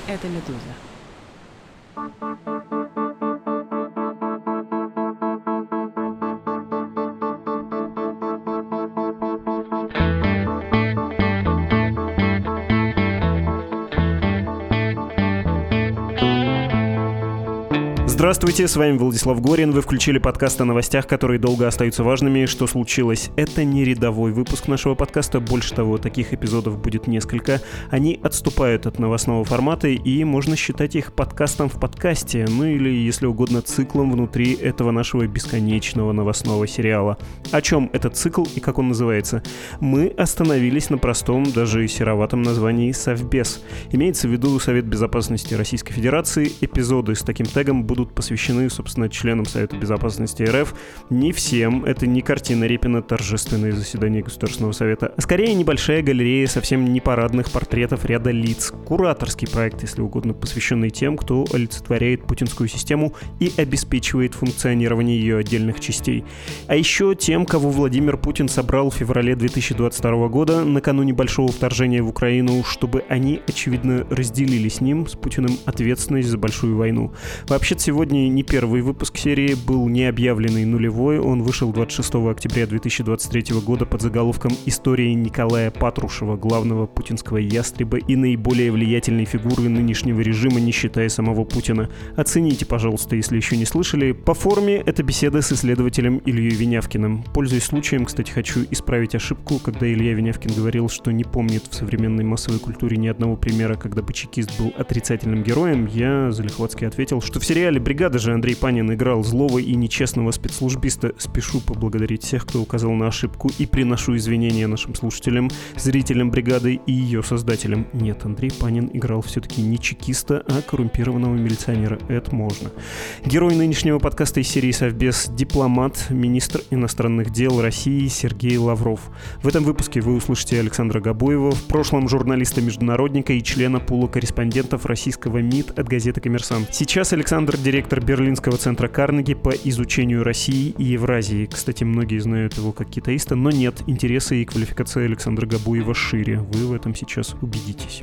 Это «Медуза». Здравствуйте, с вами Владислав Горин. Вы включили подкаст о новостях, которые долго остаются важными. Что случилось? Это не рядовой выпуск нашего подкаста. Больше того, таких эпизодов будет несколько. Они отступают от новостного формата, и можно считать их подкастом в подкасте. Ну или, если угодно, циклом внутри этого нашего бесконечного новостного сериала. О чем этот цикл и как он называется? Мы остановились на простом, даже сероватом названии «Совбез». Имеется в виду Совет Безопасности Российской Федерации. Эпизоды с таким тегом будут посвящены, собственно, членам Совета Безопасности РФ. Не всем. Это не картина Репина «Торжественное заседание Государственного Совета», а скорее небольшая галерея совсем не парадных портретов ряда лиц. Кураторский проект, если угодно, посвященный тем, кто олицетворяет путинскую систему и обеспечивает функционирование ее отдельных частей. А еще тем, кого Владимир Путин собрал в феврале 2022 года, накануне большого вторжения в Украину, чтобы они, очевидно, разделили с ним, с Путиным, ответственность за большую войну. Вообще-то сегодня не первый выпуск серии, был не объявленный нулевой. Он вышел 26 октября 2023 года под заголовком «История Николая Патрушева, главного путинского ястреба и наиболее влиятельной фигуры нынешнего режима, не считая самого Путина». Оцените, пожалуйста, если еще не слышали. По форме это беседа с исследователем Ильей Винявкиным. Пользуясь случаем, кстати, хочу исправить ошибку, когда Илья Винявкин говорил, что не помнит в современной массовой культуре ни одного примера, когда бы чекист был отрицательным героем. Я залихватски ответил, что в сериале «Бригада» же Андрей Панин играл злого и нечестного спецслужбиста. Спешу поблагодарить всех, кто указал на ошибку, и приношу извинения нашим слушателям, зрителям «Бригады» и ее создателям. Нет, Андрей Панин играл все-таки не чекиста, а коррумпированного милиционера. Это можно. Герой нынешнего подкаста из серии «Совбез» — дипломат, министр иностранных дел России Сергей Лавров. В этом выпуске вы услышите Александра Габуева, в прошлом журналиста-международника и члена пула корреспондентов российского МИД от газеты «Коммерсант». Сейчас Александр — директор Берлинского центра Карнеги по изучению России и Евразии. Кстати, многие знают его как китаиста, но нет, интересы и квалификация Александра Габуева шире. Вы в этом сейчас убедитесь.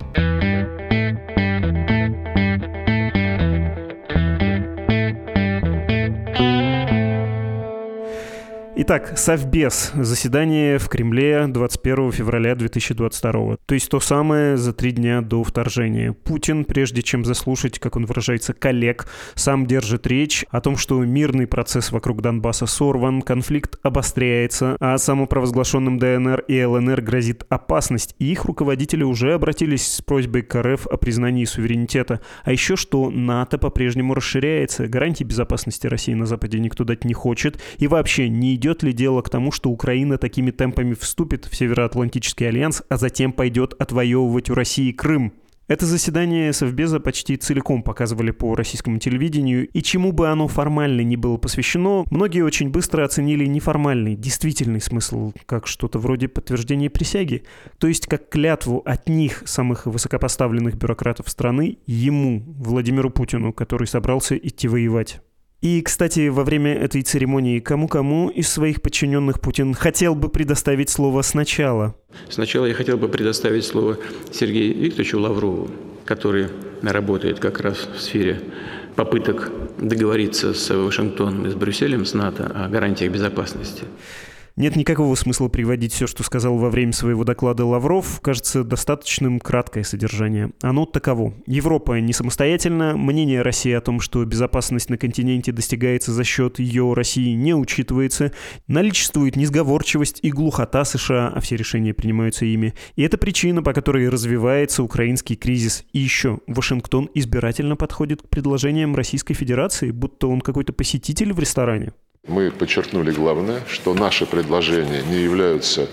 Итак, Совбез. Заседание в Кремле 21 февраля 2022. То есть то самое за 3 дня до вторжения. Путин, прежде чем заслушать, как он выражается, коллег, сам держит речь о том, что мирный процесс вокруг Донбасса сорван, конфликт обостряется, а самопровозглашенным ДНР и ЛНР грозит опасность. И их руководители уже обратились с просьбой к РФ о признании суверенитета. А еще что НАТО по-прежнему расширяется, гарантий безопасности России на Западе никто дать не хочет, и вообще не идет ли дело к тому, что Украина такими темпами вступит в Североатлантический альянс, а затем пойдет отвоевывать у России Крым? Это заседание Совбеза почти целиком показывали по российскому телевидению, и чему бы оно формально ни было посвящено, многие очень быстро оценили неформальный, действительный смысл, как что-то вроде подтверждения присяги, то есть как клятву от них, самых высокопоставленных бюрократов страны, ему, Владимиру Путину, который собрался идти воевать. И, кстати, во время этой церемонии кому-кому из своих подчиненных Путин хотел бы предоставить слово сначала? Сначала я хотел бы предоставить слово Сергею Викторовичу Лаврову, который работает как раз в сфере попыток договориться с Вашингтоном и с Брюсселем, с НАТО о гарантиях безопасности. Нет никакого смысла приводить все, что сказал во время своего доклада Лавров. Кажется достаточным краткое содержание. Оно таково. Европа не самостоятельна. Мнение России о том, что безопасность на континенте достигается за счет ее России, не учитывается. Наличествует несговорчивость и глухота США, а все решения принимаются ими. И это причина, по которой развивается украинский кризис. И еще Вашингтон избирательно подходит к предложениям Российской Федерации, будто он какой-то посетитель в ресторане. Мы подчеркнули главное, что наши предложения не являются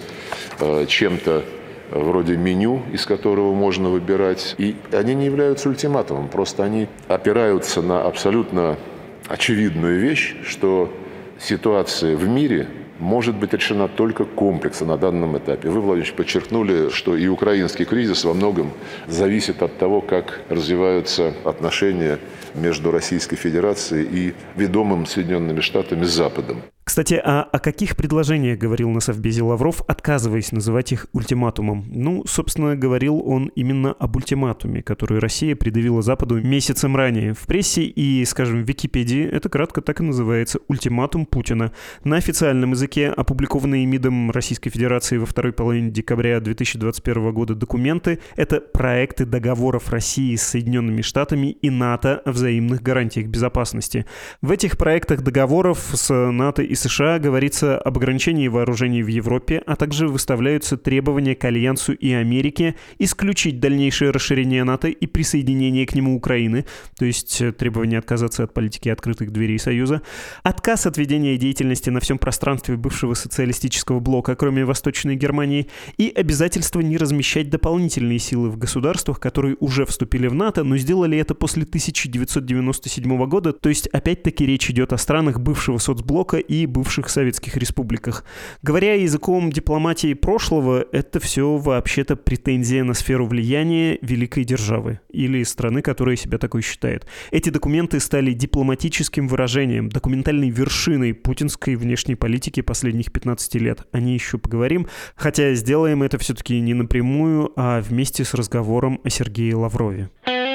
чем-то вроде меню, из которого можно выбирать. И они не являются ультиматумом, просто они опираются на абсолютно очевидную вещь, что ситуация в мире может быть решена только комплексно на данном этапе. Вы, Владимир, подчеркнули, что и украинский кризис во многом зависит от того, как развиваются отношения между Российской Федерацией и ведомым Соединенными Штатами с Западом. К Кстати, о каких предложениях говорил на Совбезе Лавров, отказываясь называть их ультиматумом? Ну, собственно, говорил он именно об ультиматуме, который Россия предъявила Западу месяцем ранее. В прессе и, скажем, в Википедии это кратко так и называется — ультиматум Путина. На официальном языке опубликованные МИДом Российской Федерации во второй половине декабря 2021 года документы — это проекты договоров России с Соединенными Штатами и НАТО о взаимных гарантиях безопасности. В этих проектах договоров с НАТО и США говорится об ограничении вооружений в Европе, а также выставляются требования к Альянсу и Америке исключить дальнейшее расширение НАТО и присоединение к нему Украины, то есть требование отказаться от политики открытых дверей Союза, отказ от ведения деятельности на всем пространстве бывшего социалистического блока, кроме Восточной Германии, и обязательство не размещать дополнительные силы в государствах, которые уже вступили в НАТО, но сделали это после 1997 года, то есть опять-таки речь идет о странах бывшего соцблока и бывших советских республиках. Говоря языком дипломатии прошлого, это все вообще-то претензия на сферу влияния великой державы или страны, которая себя такой считает. Эти документы стали дипломатическим выражением, документальной вершиной путинской внешней политики последних 15 лет. О ней еще поговорим, хотя сделаем это все-таки не напрямую, а вместе с разговором о Сергее Лаврове.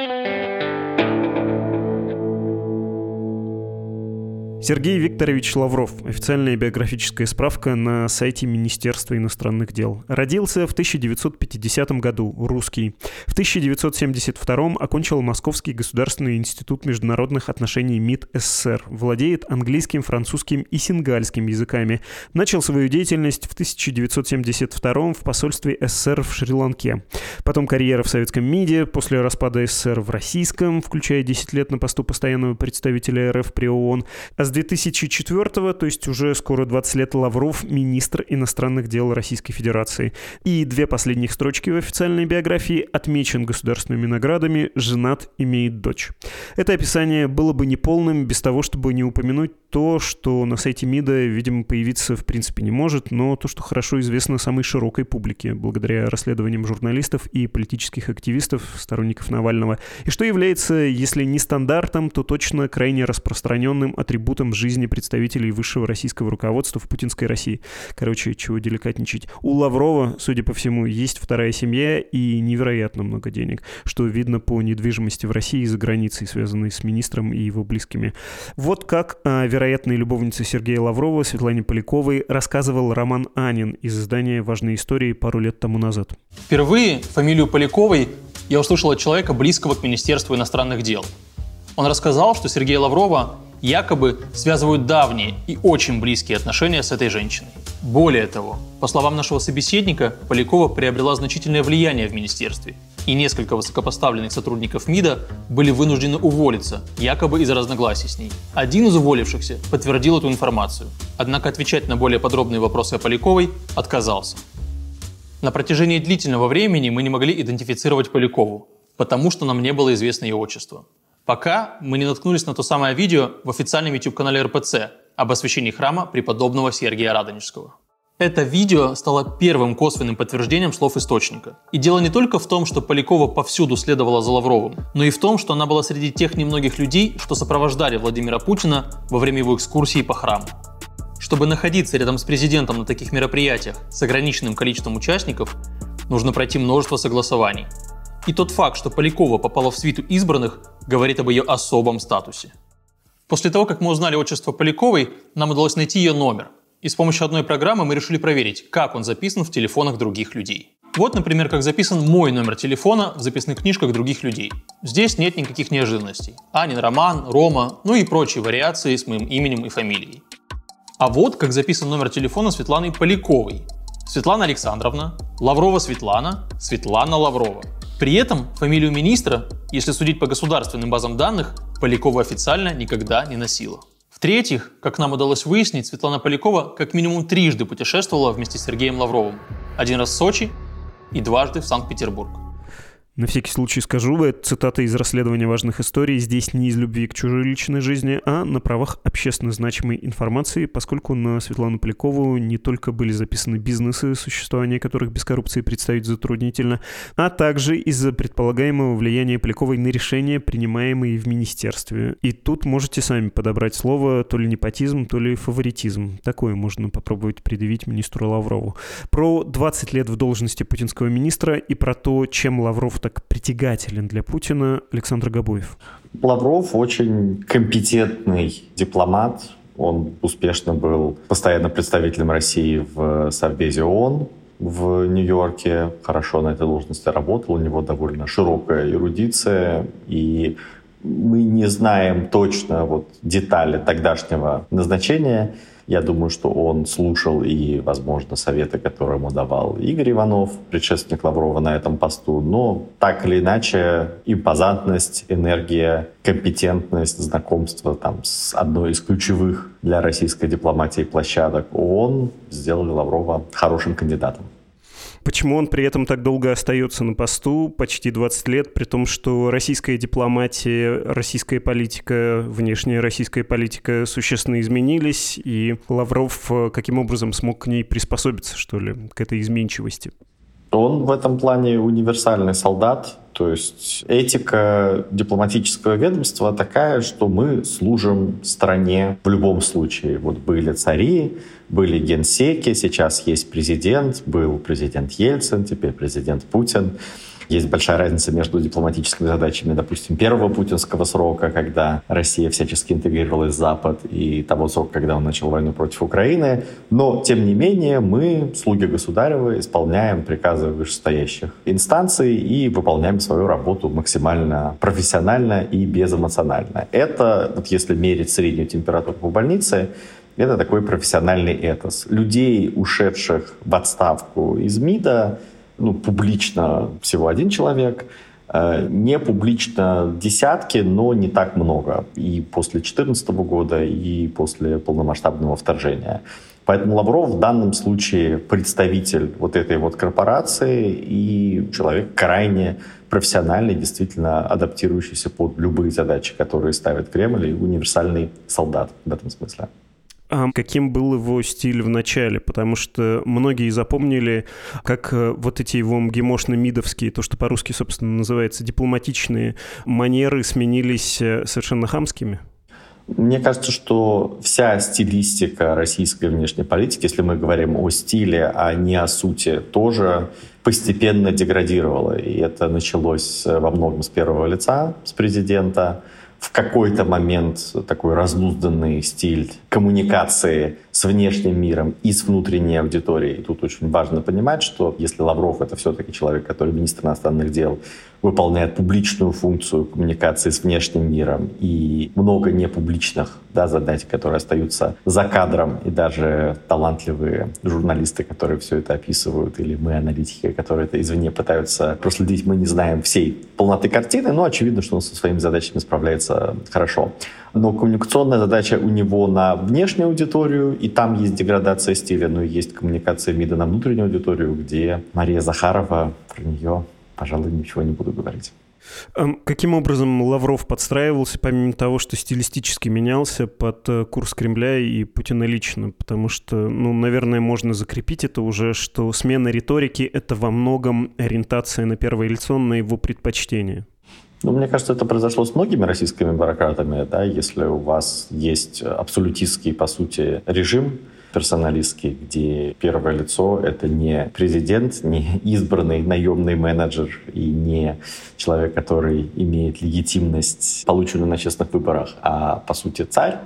Сергей Викторович Лавров. Официальная биографическая справка на сайте Министерства иностранных дел. Родился в 1950 году, русский. В 1972 окончил Московский государственный институт международных отношений МИД СССР. Владеет английским, французским и сингальским языками. Начал свою деятельность в 1972 в посольстве СССР в Шри-Ланке. Потом карьера в советском МИДе, после распада СССР в российском, включая 10 лет на посту постоянного представителя РФ при ООН. А с 2004-го, то есть уже скоро 20 лет, Лавров — министр иностранных дел Российской Федерации. И две последних строчки в официальной биографии: отмечен государственными наградами, женат, имеет дочь. Это описание было бы неполным без того, чтобы не упомянуть то, что на сайте МИДа, видимо, появиться в принципе не может, но то, что хорошо известно самой широкой публике, благодаря расследованиям журналистов и политических активистов, сторонников Навального, и что является, если не стандартом, то точно крайне распространенным атрибутом жизни представителей высшего российского руководства в путинской России. Короче, чего деликатничать. У Лаврова, судя по всему, есть вторая семья и невероятно много денег, что видно по недвижимости в России и за границей, связанной с министром и его близкими. Вот как о вероятной любовнице Сергея Лаврова, Светлане Поляковой, рассказывал Роман Анин из издания «Важные истории» пару лет тому назад. Впервые фамилию Поляковой я услышал от человека, близкого к Министерству иностранных дел. Он рассказал, что Сергея Лаврова якобы связывают давние и очень близкие отношения с этой женщиной. Более того, по словам нашего собеседника, Полякова приобрела значительное влияние в министерстве, и несколько высокопоставленных сотрудников МИДа были вынуждены уволиться, якобы из-за разногласий с ней. Один из уволившихся подтвердил эту информацию, однако отвечать на более подробные вопросы о Поляковой отказался. На протяжении длительного времени мы не могли идентифицировать Полякову, потому что нам не было известно ее отчество. Пока мы не наткнулись на то самое видео в официальном YouTube-канале РПЦ об освящении храма преподобного Сергия Радонежского. Это видео стало первым косвенным подтверждением слов источника. И дело не только в том, что Полякова повсюду следовала за Лавровым, но и в том, что она была среди тех немногих людей, что сопровождали Владимира Путина во время его экскурсии по храму. Чтобы находиться рядом с президентом на таких мероприятиях с ограниченным количеством участников, нужно пройти множество согласований. И тот факт, что Полякова попала в свиту избранных, говорит об ее особом статусе. После того, как мы узнали отчество Поляковой, нам удалось найти ее номер. И с помощью одной программы мы решили проверить, как он записан в телефонах других людей. Вот, например, как записан мой номер телефона в записных книжках других людей. Здесь нет никаких неожиданностей. Анин Роман, Рома, ну и прочие вариации с моим именем и фамилией. А вот как записан номер телефона Светланы Поляковой. Светлана Александровна, Лаврова Светлана, Светлана Лаврова. При этом фамилию министра, если судить по государственным базам данных, Полякова официально никогда не носила. В-третьих, как нам удалось выяснить, Светлана Полякова как минимум трижды путешествовала вместе с Сергеем Лавровым. Один раз в Сочи и дважды в Санкт-Петербург. На всякий случай скажу, это цитата из расследования важных историй. Здесь не из любви к чужой личной жизни, а на правах общественно значимой информации, поскольку на Светлану Полякову не только были записаны бизнесы, существование которых без коррупции представить затруднительно, а также из-за предполагаемого влияния Поляковой на решения, принимаемые в министерстве. И тут можете сами подобрать слово то ли непотизм, то ли фаворитизм. Такое можно попробовать предъявить министру Лаврову. Про 20 лет в должности путинского министра и про то, чем Лавров так притягателен для Путина, Александр Габуев. Лавров очень компетентный дипломат. Он успешно был постоянным представителем России в Совбезе ООН в Нью-Йорке. Хорошо на этой должности работал. У него довольно широкая эрудиция. И мы не знаем точно детали тогдашнего назначения. Я думаю, что он слушал и, возможно, советы, которые ему давал Игорь Иванов, предшественник Лаврова на этом посту. Но так или иначе, импозантность, энергия, компетентность, знакомство с одной из ключевых для российской дипломатии площадок ООН сделали Лаврова хорошим кандидатом. Почему он при этом так долго остается на посту, почти 20 лет, при том, что российская дипломатия, российская политика, внешняя российская политика существенно изменились, и Лавров каким образом смог к ней приспособиться, что ли, к этой изменчивости? Он в этом плане универсальный солдат. То есть этика дипломатического ведомства такая, что мы служим стране в любом случае. Были цари, были генсеки, сейчас есть президент, был президент Ельцин, теперь президент Путин. Есть большая разница между дипломатическими задачами, допустим, первого путинского срока, когда Россия всячески интегрировалась в Запад, и того срока, когда он начал войну против Украины. Но, тем не менее, мы, слуги государевы, исполняем приказы вышестоящих инстанций и выполняем свою работу максимально профессионально и безэмоционально. Это, если мерить среднюю температуру по больнице, это такой профессиональный этос. Людей, ушедших в отставку из МИДа, публично всего один человек, не публично десятки, но не так много. И после 2014 года, и после полномасштабного вторжения. Поэтому Лавров в данном случае представитель этой корпорации и человек крайне профессиональный, действительно адаптирующийся под любые задачи, которые ставит Кремль, и универсальный солдат в этом смысле. А каким был его стиль в начале? Потому что многие запомнили, как эти его МГИМОшно-мидовские, то, что по-русски, собственно, называется дипломатичные манеры, сменились совершенно хамскими. Мне кажется, что вся стилистика российской внешней политики, если мы говорим о стиле, а не о сути, тоже постепенно деградировала. И это началось во многом с первого лица, с президента. В какой-то момент такой разнузданный стиль коммуникации с внешним миром и с внутренней аудиторией. И тут очень важно понимать, что если Лавров — это все-таки человек, который министр иностранных дел, выполняет публичную функцию коммуникации с внешним миром и много непубличных задач, которые остаются за кадром, и даже талантливые журналисты, которые все это описывают, или мы, аналитики, которые это извне пытаются проследить, мы не знаем всей полноты картины, но очевидно, что он со своими задачами справляется хорошо. Но коммуникационная задача у него на внешнюю аудиторию, и там есть деградация стиля, но есть коммуникация МИДа на внутреннюю аудиторию, где Мария Захарова, про нее, пожалуй, ничего не буду говорить. Каким образом Лавров подстраивался, помимо того, что стилистически менялся под курс Кремля и Путина лично? Потому что, наверное, можно закрепить это уже, что смена риторики — это во многом ориентация на первое лицо, на его предпочтение. Мне кажется, это произошло с многими российскими бюрократами. Если у вас есть абсолютистский, по сути, режим персоналистский, где первое лицо — это не президент, не избранный наемный менеджер и не человек, который имеет легитимность, полученную на честных выборах, а, по сути, царь,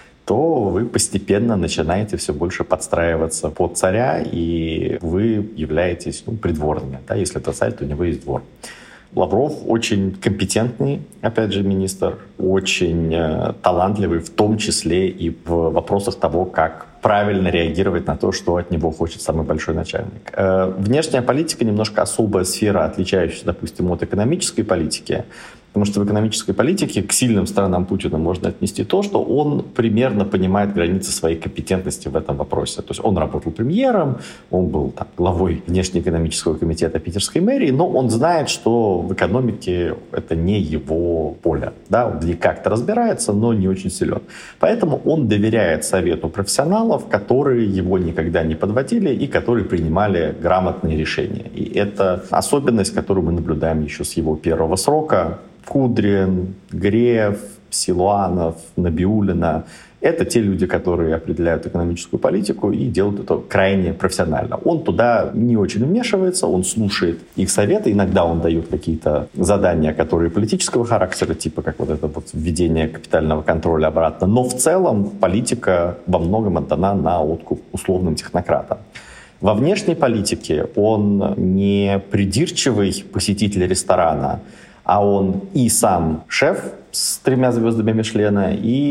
то вы постепенно начинаете все больше подстраиваться под царя, и вы являетесь придворными. Если это царь, то у него есть двор. Лавров очень компетентный, опять же, министр, очень талантливый, в том числе и в вопросах того, как правильно реагировать на то, что от него хочет самый большой начальник. Внешняя политика немножко особая сфера, отличающаяся, допустим, от экономической политики. Потому что в экономической политике к сильным сторонам Путина можно отнести то, что он примерно понимает границы своей компетентности в этом вопросе. То есть он работал премьером, он был главой внешнеэкономического комитета Питерской мэрии, но он знает, что в экономике это не его поле. Да? Он как-то разбирается, но не очень силен. Поэтому он доверяет совету профессионалов, которые его никогда не подводили и которые принимали грамотные решения. И это особенность, которую мы наблюдаем еще с его первого срока. Кудрин, Греф, Силуанов, Набиуллина — это те люди, которые определяют экономическую политику и делают это крайне профессионально. Он туда не очень вмешивается, он слушает их советы, иногда он дает какие-то задания, которые политического характера, типа как вот это вот введение капитального контроля обратно. Но в целом политика во многом отдана на откуп условным технократам. Во внешней политике он не придирчивый посетитель ресторана, а он и сам шеф с 3 звездами Мишлена,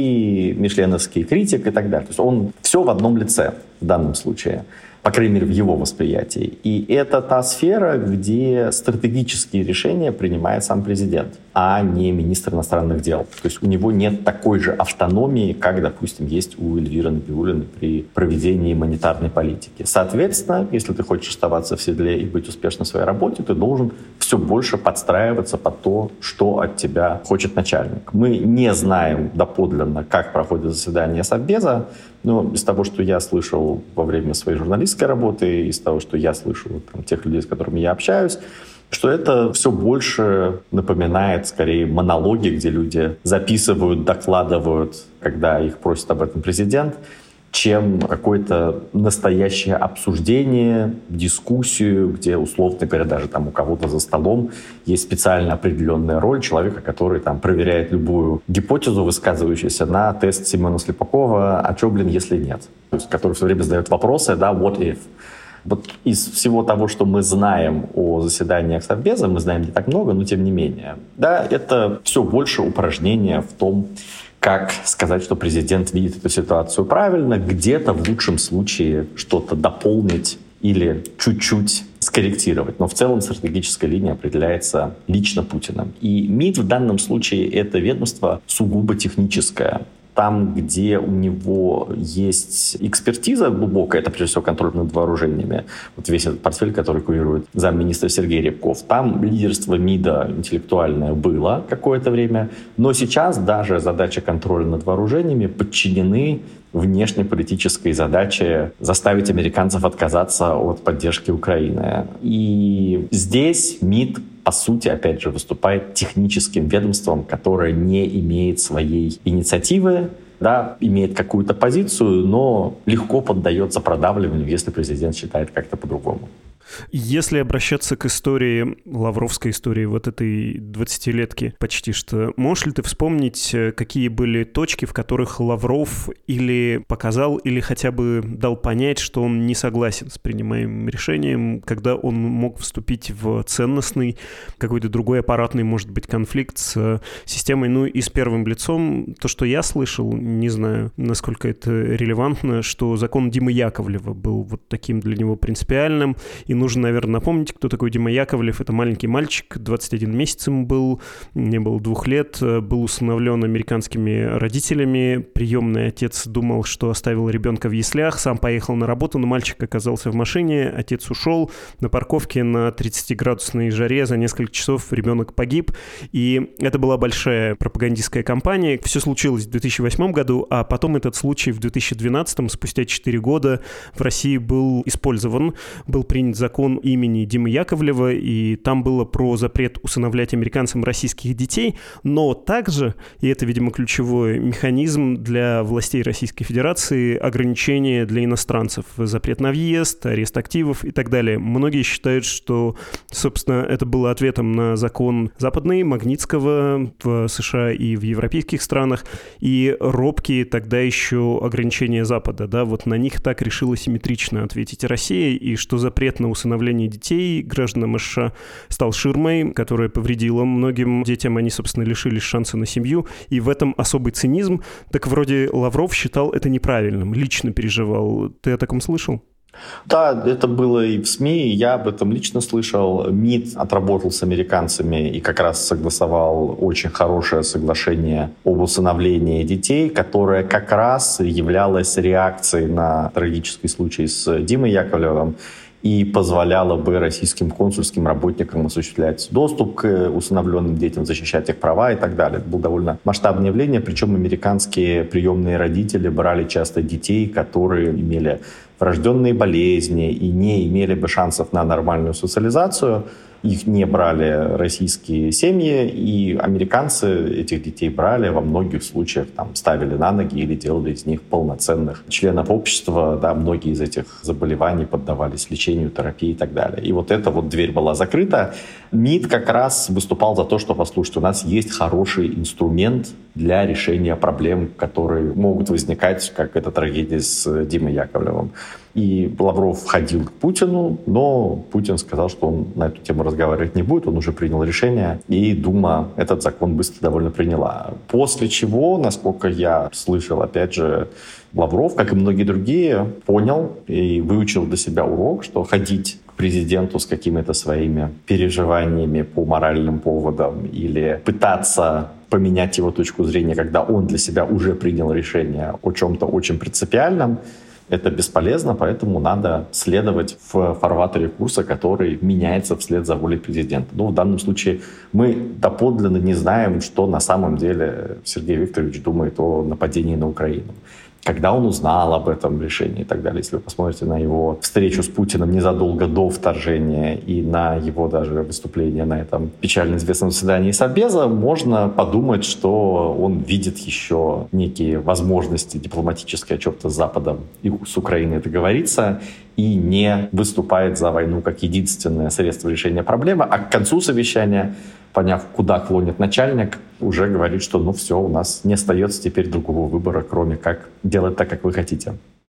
и мишленовский критик и так далее. То есть он все в одном лице в данном случае, по крайней мере, в его восприятии. И это та сфера, где стратегические решения принимает сам президент, а не министр иностранных дел. То есть у него нет такой же автономии, как, допустим, есть у Эльвиры Набиуллиной при проведении монетарной политики. Соответственно, если ты хочешь оставаться в седле и быть успешным в своей работе, ты должен все больше подстраиваться под то, что от тебя хочет начальник. Мы не знаем доподлинно, как проходит заседание Совбеза, но из того, что я слышал во время своей журналистской работы, из того, что я слышу тех людей, с которыми я общаюсь, что это все больше напоминает, скорее, монологи, где люди записывают, докладывают, когда их просит об этом президент, чем какое-то настоящее обсуждение, дискуссию, где, условно говоря, даже у кого-то за столом есть специально определенная роль человека, который проверяет любую гипотезу, высказывающуюся на тест Семена Слепакова «А чё, если нет?», то есть, который все время задает вопросы, what if? Вот из всего того, что мы знаем о заседаниях Совбеза, мы знаем не так много, но тем не менее, это все больше упражнение в том, как сказать, что президент видит эту ситуацию правильно, где-то в лучшем случае что-то дополнить или чуть-чуть скорректировать. Но в целом стратегическая линия определяется лично Путиным. И МИД в данном случае — это ведомство сугубо техническое. Там, где у него есть экспертиза глубокая, это прежде всего контроль над вооружениями, вот весь этот портфель, который курирует замминистра Сергей Рябков, там лидерство МИДа интеллектуальное было какое-то время, но сейчас даже задача контроля над вооружениями подчинены внешнеполитической задаче заставить американцев отказаться от поддержки Украины. И здесь МИД, по сути, опять же, выступает техническим ведомством, которое не имеет своей инициативы, имеет какую-то позицию, но легко поддается продавливанию, если президент считает как-то по-другому. Если обращаться к истории, лавровской истории вот этой 20-летки почти что, можешь ли ты вспомнить, какие были точки, в которых Лавров или показал, или хотя бы дал понять, что он не согласен с принимаемым решением, когда он мог вступить в ценностный, какой-то другой аппаратный, может быть, конфликт с системой? Ну и с первым лицом, то, что я слышал, не знаю, насколько это релевантно, что закон Димы Яковлева был вот таким для него принципиальным. И нужно, наверное, напомнить, кто такой Дима Яковлев. Это маленький мальчик, 21 месяц ему был, не было 2 лет, был усыновлен американскими родителями. Приемный отец думал, что оставил ребенка в яслях, сам поехал на работу, но мальчик оказался в машине, отец ушел, на парковке на 30-градусной жаре за несколько часов ребенок погиб. И это была большая пропагандистская кампания. Все случилось в 2008 году, а потом этот случай в 2012, спустя 4 года, в России был использован, был принят закон имени Димы Яковлева, и там было про запрет усыновлять американцам российских детей, но также, и это, видимо, ключевой механизм для властей Российской Федерации, ограничения для иностранцев, запрет на въезд, арест активов и так далее. Многие считают, что, собственно, это было ответом на закон западный, Магнитского в США и в европейских странах, и робкие тогда еще ограничения Запада, вот на них так решила симметрично ответить Россия, и что запрет на усыновление детей гражданам США стал ширмой, которая повредила многим детям, они, собственно, лишились шанса на семью, и в этом особый цинизм. Так вроде Лавров считал это неправильным, лично переживал. Ты о таком слышал? Да, это было и в СМИ, я об этом лично слышал. МИД отработал с американцами и как раз согласовал очень хорошее соглашение об усыновлении детей, которое как раз являлось реакцией на трагический случай с Димой Яковлевым и позволяло бы российским консульским работникам осуществлять доступ к усыновленным детям, защищать их права и так далее. Это было довольно масштабное явление, причем американские приемные родители брали часто детей, которые имели врожденные болезни и не имели бы шансов на нормальную социализацию. Их не брали российские семьи, и американцы этих детей брали, во многих случаях там, ставили на ноги или делали из них полноценных членов общества. Да, многие из этих заболеваний поддавались лечению, терапии и так далее. И вот эта вот дверь была закрыта. МИД как раз выступал за то, что, послушайте, у нас есть хороший инструмент для решения проблем, которые могут возникать, как эта трагедия с Димой Яковлевым. И Лавров ходил к Путину, но Путин сказал, что он на эту тему разговаривать не будет, он уже принял решение, и Дума этот закон быстро довольно приняла. После чего, насколько я слышал, опять же, Лавров, как и многие другие, понял и выучил для себя урок, что ходить к президенту с какими-то своими переживаниями по моральным поводам или пытаться поменять его точку зрения, когда он для себя уже принял решение о чем-то очень принципиальном, это бесполезно, поэтому надо следовать в фарватере курса, который меняется вслед за волей президента. Но в данном случае мы доподлинно не знаем, что на самом деле Сергей Викторович думает о нападении на Украину. Когда он узнал об этом решении и так далее. Если вы посмотрите на его встречу с Путиным незадолго до вторжения и на его даже выступление на этом печально известном заседании Совбеза, можно подумать, что он видит еще некие возможности дипломатические о чем-то с Западом и с Украиной договориться и не выступает за войну как единственное средство решения проблемы. А к концу совещания, поняв, куда клонит начальник, уже говорит, что ну все, у нас не остается теперь другого выбора, кроме как делать так, как вы хотите.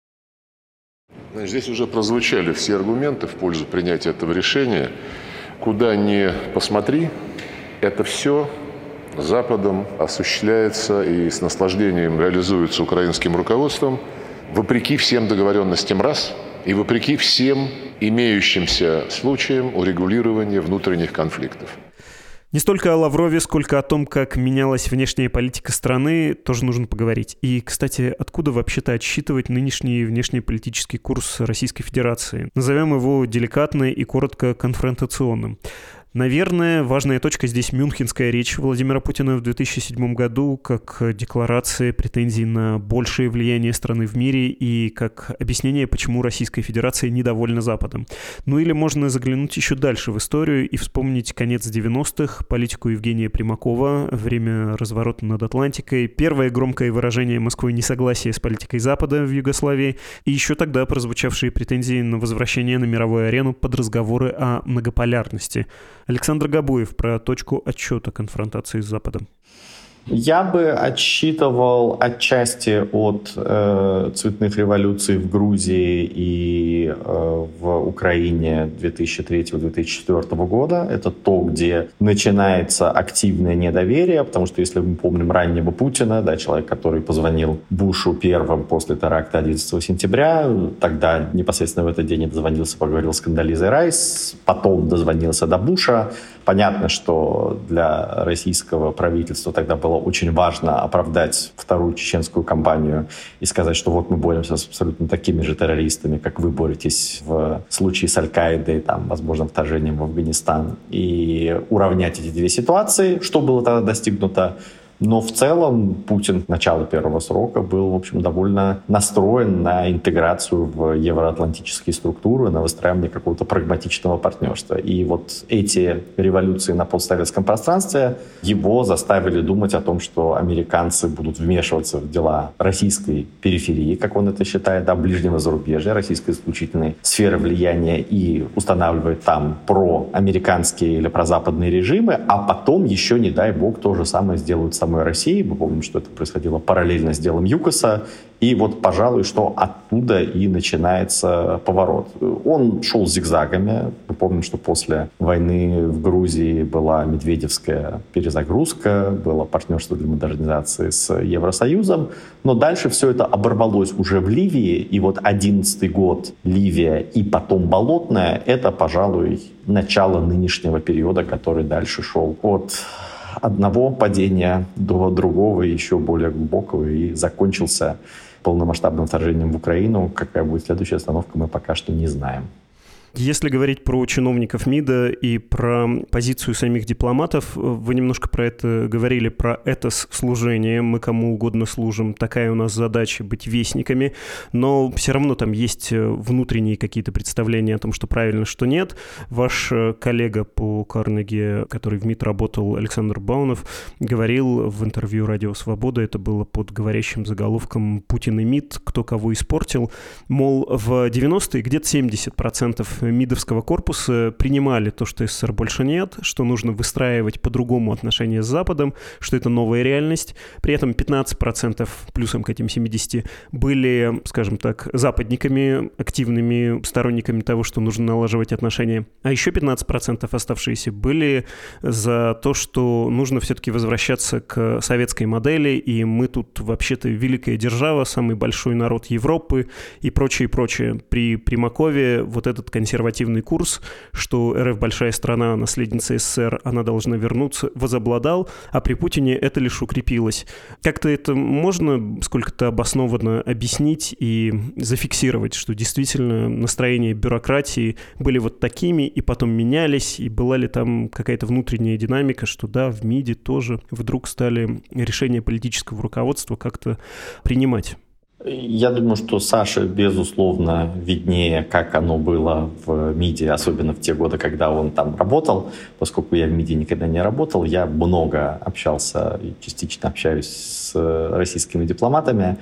Здесь уже прозвучали все аргументы в пользу принятия этого решения. Куда ни посмотри, это все Западом осуществляется и с наслаждением реализуется украинским руководством, вопреки всем договоренностям раз и вопреки всем имеющимся случаям урегулирования внутренних конфликтов. Не столько о Лаврове, сколько о том, как менялась внешняя политика страны, тоже нужно поговорить. И, кстати, откуда вообще-то отсчитывать нынешний внешнеполитический курс Российской Федерации? Назовем его деликатно и коротко конфронтационным. Наверное, важная точка здесь мюнхенская речь Владимира Путина в 2007 году как декларация претензий на большее влияние страны в мире и как объяснение, почему Российская Федерация недовольна Западом. Ну или можно заглянуть еще дальше в историю и вспомнить конец 90-х, политику Евгения Примакова, время разворота над Атлантикой, первое громкое выражение Москвой несогласия с политикой Запада в Югославии и еще тогда прозвучавшие претензии на возвращение на мировую арену под разговоры о многополярности. Александр Габуев про точку отсчета конфронтации с Западом. Я бы отсчитывал отчасти от цветных революций в Грузии и в Украине 2003-2004 года. Это то, где начинается активное недоверие, потому что, если мы помним раннего Путина, да, человек, который позвонил Бушу первым после теракта 11 сентября, тогда непосредственно в этот день дозвонился, поговорил с Кондолизой Райс, потом дозвонился до Буша. Понятно, что для российского правительства тогда было очень важно оправдать вторую чеченскую кампанию и сказать, что вот мы боремся с абсолютно такими же террористами, как вы боретесь в случае с Аль-Каидой, там, возможно, вторжением в Афганистан, и уравнять эти две ситуации, что было тогда достигнуто. Но в целом Путин к началу первого срока был, в общем, довольно настроен на интеграцию в евроатлантические структуры, на выстраивание какого-то прагматичного партнерства. И вот эти революции на постсоветском пространстве его заставили думать о том, что американцы будут вмешиваться в дела российской периферии, как он это считает, да, ближнего зарубежья, российской исключительной сферы влияния, и устанавливать там проамериканские или прозападные режимы, а потом еще, не дай бог, то же самое сделают с самой России. Мы помним, что это происходило параллельно с делом ЮКОСа. И вот, пожалуй, что оттуда и начинается поворот. Он шел зигзагами. Мы помним, что после войны в Грузии была медведевская перезагрузка, было партнерство для модернизации с Евросоюзом. Но дальше все это оборвалось уже в Ливии. И вот 2011 год Ливия и потом Болотная — это, пожалуй, начало нынешнего периода, который дальше шел от одного падения до другого, еще более глубокого, и закончился полномасштабным вторжением в Украину. Какая будет следующая остановка, мы пока что не знаем. Если говорить про чиновников МИДа и про позицию самих дипломатов, вы немножко про это говорили, про этос служения. Мы кому угодно служим, такая у нас задача — быть вестниками, но все равно там есть внутренние какие-то представления о том, что правильно, что нет. Ваш коллега по Карнеги, который в МИД работал, Александр Баунов, говорил в интервью «Радио Свобода», это было под говорящим заголовком «Путин и МИД. Кто кого испортил», мол, в 90-е где-то 70% МИДовского корпуса принимали то, что СССР больше нет, что нужно выстраивать по-другому отношения с Западом, что это новая реальность. При этом 15% плюсом к этим 70 были, скажем так, западниками, активными сторонниками того, что нужно налаживать отношения. А еще 15% оставшиеся были за то, что нужно все-таки возвращаться к советской модели, и мы тут вообще-то великая держава, самый большой народ Европы и прочее, прочее. При Примакове вот этот консервативный курс, что РФ большая страна, наследница СССР, она должна вернуться, возобладал, а при Путине это лишь укрепилось. Как-то это можно сколько-то обоснованно объяснить и зафиксировать, что действительно настроения бюрократии были вот такими и потом менялись, и была ли там какая-то внутренняя динамика, что да, в МИДе тоже вдруг стали решения политического руководства как-то принимать? Я думаю, что Саше, безусловно, виднее, как оно было в МИДе, особенно в те годы, когда он там работал. Поскольку я в МИДе никогда не работал, я много общался и частично общаюсь с российскими дипломатами.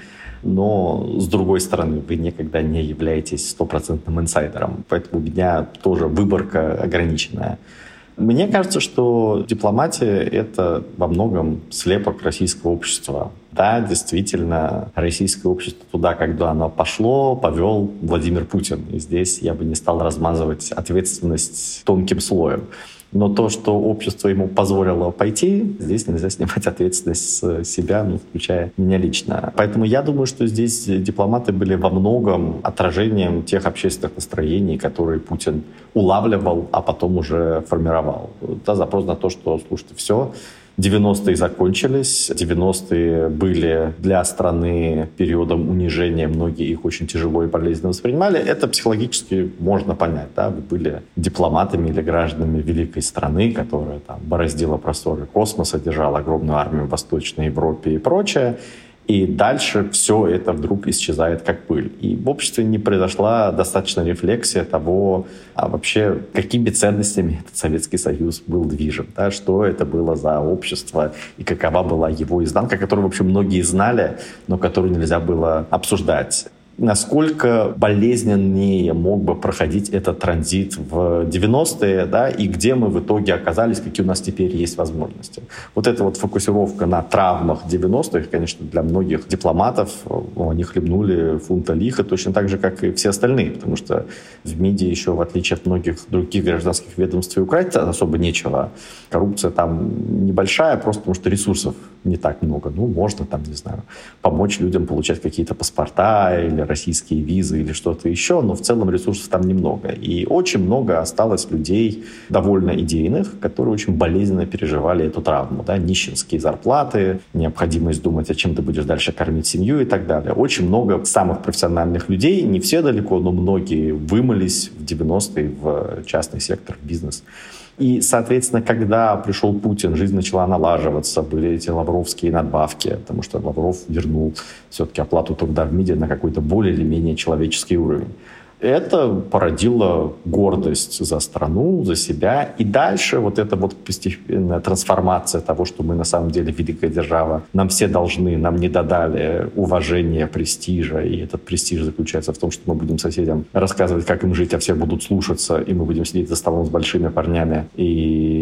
Но, с другой стороны, вы никогда не являетесь стопроцентным инсайдером. Поэтому у меня тоже выборка ограниченная. Мне кажется, что дипломатия — это во многом слепок российского общества. Да, действительно, российское общество туда, когда оно пошло, повел Владимир Путин. И здесь я бы не стал размазывать ответственность тонким слоем. Но то, что общество ему позволило пойти, здесь нельзя снимать ответственность с себя, включая меня лично. Поэтому я думаю, что здесь дипломаты были во многом отражением тех общественных настроений, которые Путин улавливал, а потом уже формировал. Да, запрос на то, что, слушайте, все, 90-е закончились, 90-е были для страны периодом унижения, многие их очень тяжело и болезненно воспринимали. Это психологически можно понять. Да? Вы были дипломатами или гражданами великой страны, которая там бороздила просторы космоса, держала огромную армию в Восточной Европе и прочее. И дальше все это вдруг исчезает как пыль. И в обществе не произошла достаточно рефлексия того, а вообще какими ценностями этот Советский Союз был движим, да, что это было за общество и какова была его изнанка, которую, в общем, многие знали, но которую нельзя было обсуждать. Насколько болезненнее мог бы проходить этот транзит в 90-е, да, и где мы в итоге оказались, какие у нас теперь есть возможности. Вот эта вот фокусировка на травмах 90-х, конечно, для многих дипломатов, они хлебнули фунта лиха точно так же, как и все остальные, потому что в МИДе еще, в отличие от многих других гражданских ведомств, и украсть особо нечего. Коррупция там небольшая, просто потому что ресурсов не так много. Можно там, не знаю, помочь людям получать какие-то паспорта или российские визы или что-то еще, но в целом ресурсов там немного. И очень много осталось людей довольно идейных, которые очень болезненно переживали эту травму. Да? Нищенские зарплаты, необходимость думать, о чем ты будешь дальше кормить семью и так далее. Очень много самых профессиональных людей, не все далеко, но многие вымылись в 90-е в частный сектор, в бизнес. И, соответственно, когда пришел Путин, жизнь начала налаживаться, были эти лавровские надбавки, потому что Лавров вернул все-таки оплату труда в МИДе на какой-то более или менее человеческий уровень. Это породило гордость за страну, за себя. И дальше вот эта вот постепенная трансформация того, что мы на самом деле великая держава, нам все должны, нам не додали уважения, престижа. И этот престиж заключается в том, что мы будем соседям рассказывать, как им жить, а все будут слушаться, и мы будем сидеть за столом с большими парнями и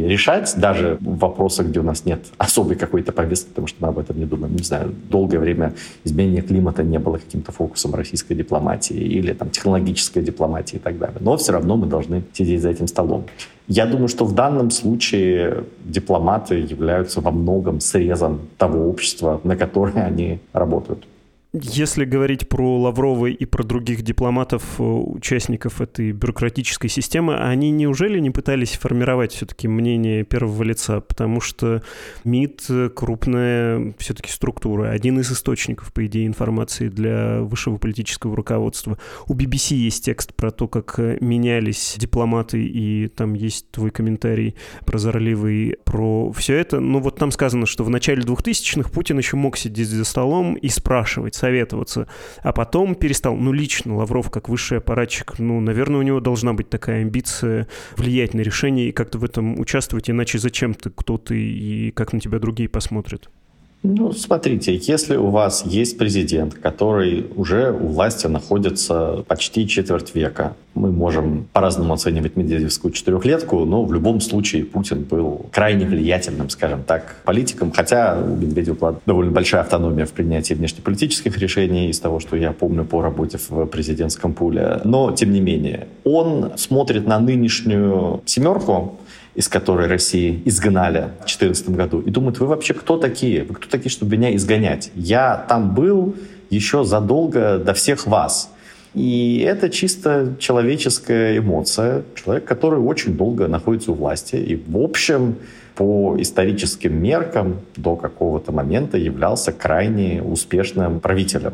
решать, даже в вопросах, где у нас нет особой какой-то повестки, потому что мы об этом не думаем. Не знаю, долгое время изменение климата не было каким-то фокусом российской дипломатии или там технологической дипломатии и так далее. Но все равно мы должны сидеть за этим столом. Я думаю, что в данном случае дипломаты являются во многом срезом того общества, на которое они работают. Если говорить про Лаврова и про других дипломатов, участников этой бюрократической системы, они неужели не пытались формировать все-таки мнение первого лица? Потому что МИД — крупная все-таки структура, один из источников, по идее, информации для высшего политического руководства. У BBC есть текст про то, как менялись дипломаты, и там есть твой комментарий прозорливый про все это. Но вот там сказано, что в начале 2000-х Путин еще мог сидеть за столом и спрашивать, советоваться, а потом перестал. Лично Лавров, как высший аппаратчик, наверное, у него должна быть такая амбиция влиять на решение и как-то в этом участвовать, иначе зачем ты, кто ты и как на тебя другие посмотрят? Смотрите, если у вас есть президент, который уже у власти находится почти четверть века, мы можем по-разному оценивать медведевскую четырехлетку, но в любом случае Путин был крайне влиятельным, скажем так, политиком, хотя у Медведева была довольно большая автономия в принятии внешнеполитических решений, из того, что я помню по работе в президентском пуле. Но, тем не менее, он смотрит на нынешнюю семерку, из которой России изгнали в 2014 году, и думают: вы вообще кто такие? Вы кто такие, чтобы меня изгонять? Я там был еще задолго до всех вас. И это чисто человеческая эмоция. Человек, который очень долго находится у власти и, в общем, по историческим меркам до какого-то момента являлся крайне успешным правителем.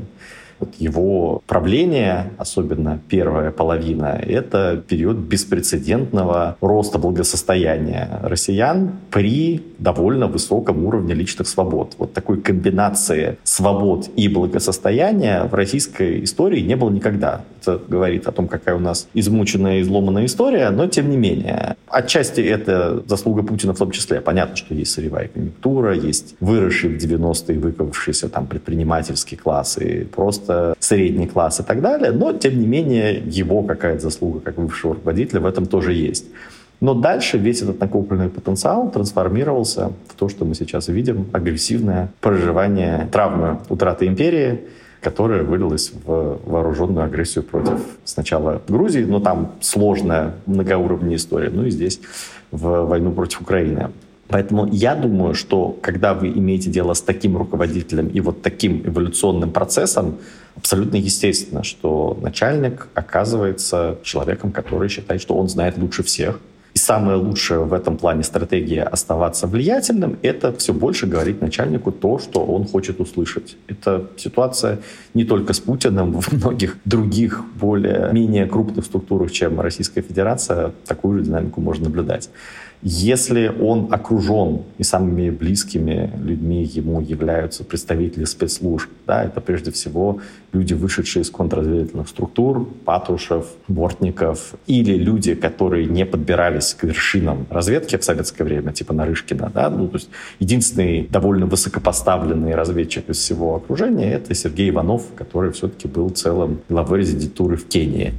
Его правление, особенно первая половина, это период беспрецедентного роста благосостояния россиян при довольно высоком уровне личных свобод. Вот такой комбинации свобод и благосостояния в российской истории не было никогда. Это говорит о том, какая у нас измученная и изломанная история, но тем не менее. Отчасти это заслуга Путина в том числе. Понятно, что есть сырьевая конъюнктура, есть выросший в 90-е, выковавшийся там предпринимательский класс и просто средний класс и так далее, но, тем не менее, его какая-то заслуга как высшего руководителя в этом тоже есть. Но дальше весь этот накопленный потенциал трансформировался в то, что мы сейчас видим: агрессивное проживание травмы утраты империи, которая вылилась в вооруженную агрессию против сначала Грузии, но там сложная многоуровневая история, и здесь в войну против Украины. Поэтому я думаю, что когда вы имеете дело с таким руководителем и вот таким эволюционным процессом, абсолютно естественно, что начальник оказывается человеком, который считает, что он знает лучше всех. И самое лучшее в этом плане стратегия оставаться влиятельным — это все больше говорить начальнику то, что он хочет услышать. Это ситуация не только с Путиным, в многих других более-менее крупных структурах, чем Российская Федерация, такую же динамику можно наблюдать. Если он окружен, и самыми близкими людьми ему являются представители спецслужб, это прежде всего люди, вышедшие из контрразведывательных структур, Патрушев, Бортников, или люди, которые не подбирались к вершинам разведки в советское время, типа Нарышкина. То есть единственный довольно высокопоставленный разведчик из всего окружения — это Сергей Иванов, который все-таки был целым главой резидентуры в Кении.